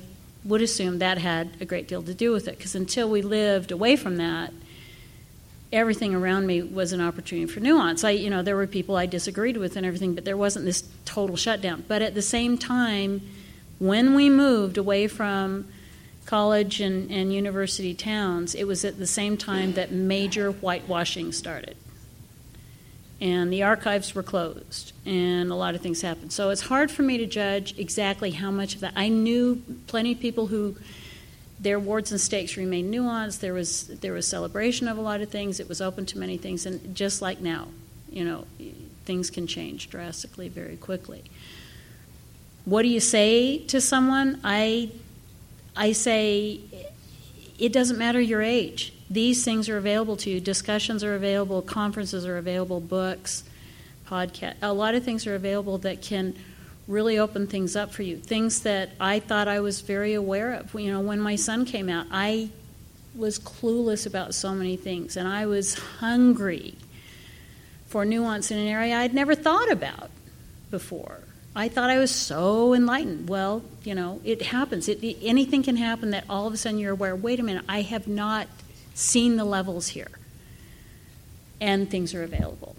would assume that had a great deal to do with it, because until we lived away from that, everything around me was an opportunity for nuance. I, you know, there were people I disagreed with and everything, but there wasn't this total shutdown. But at the same time, when we moved away from college and, and university towns, it was at the same time that major whitewashing started. And the archives were closed, and a lot of things happened. So it's hard for me to judge exactly how much of that. I knew plenty of people who their wards and stakes remained nuanced. There was there was celebration of a lot of things. It was open to many things, and just like now, you know, things can change drastically very quickly. What do you say to someone? I I say it doesn't matter your age. These things are available to you. Discussions are available. Conferences are available. Books, podcasts. A lot of things are available that can really open things up for you. Things that I thought I was very aware of. You know, when my son came out, I was clueless about so many things, and I was hungry for nuance in an area I'd never thought about before. I thought I was so enlightened. Well, you know, it happens. It, it, anything can happen that all of a sudden you're aware, wait a minute, I have not seen the levels here. And things are available.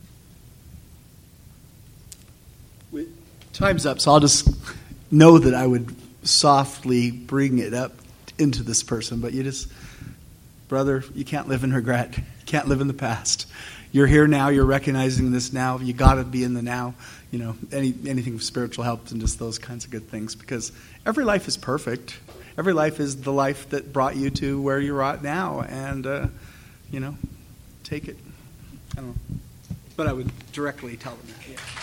Time's up, so I'll just know that I would softly bring it up into this person, but you just, brother, you can't live in regret. You can't live in the past. You're here now, you're recognizing this now, you got to be in the now. You know, any anything with spiritual help and just those kinds of good things, because every life is perfect. Every life is the life that brought you to where you're at now, and, uh, you know, take it. I don't know. But I would directly tell them that, yeah.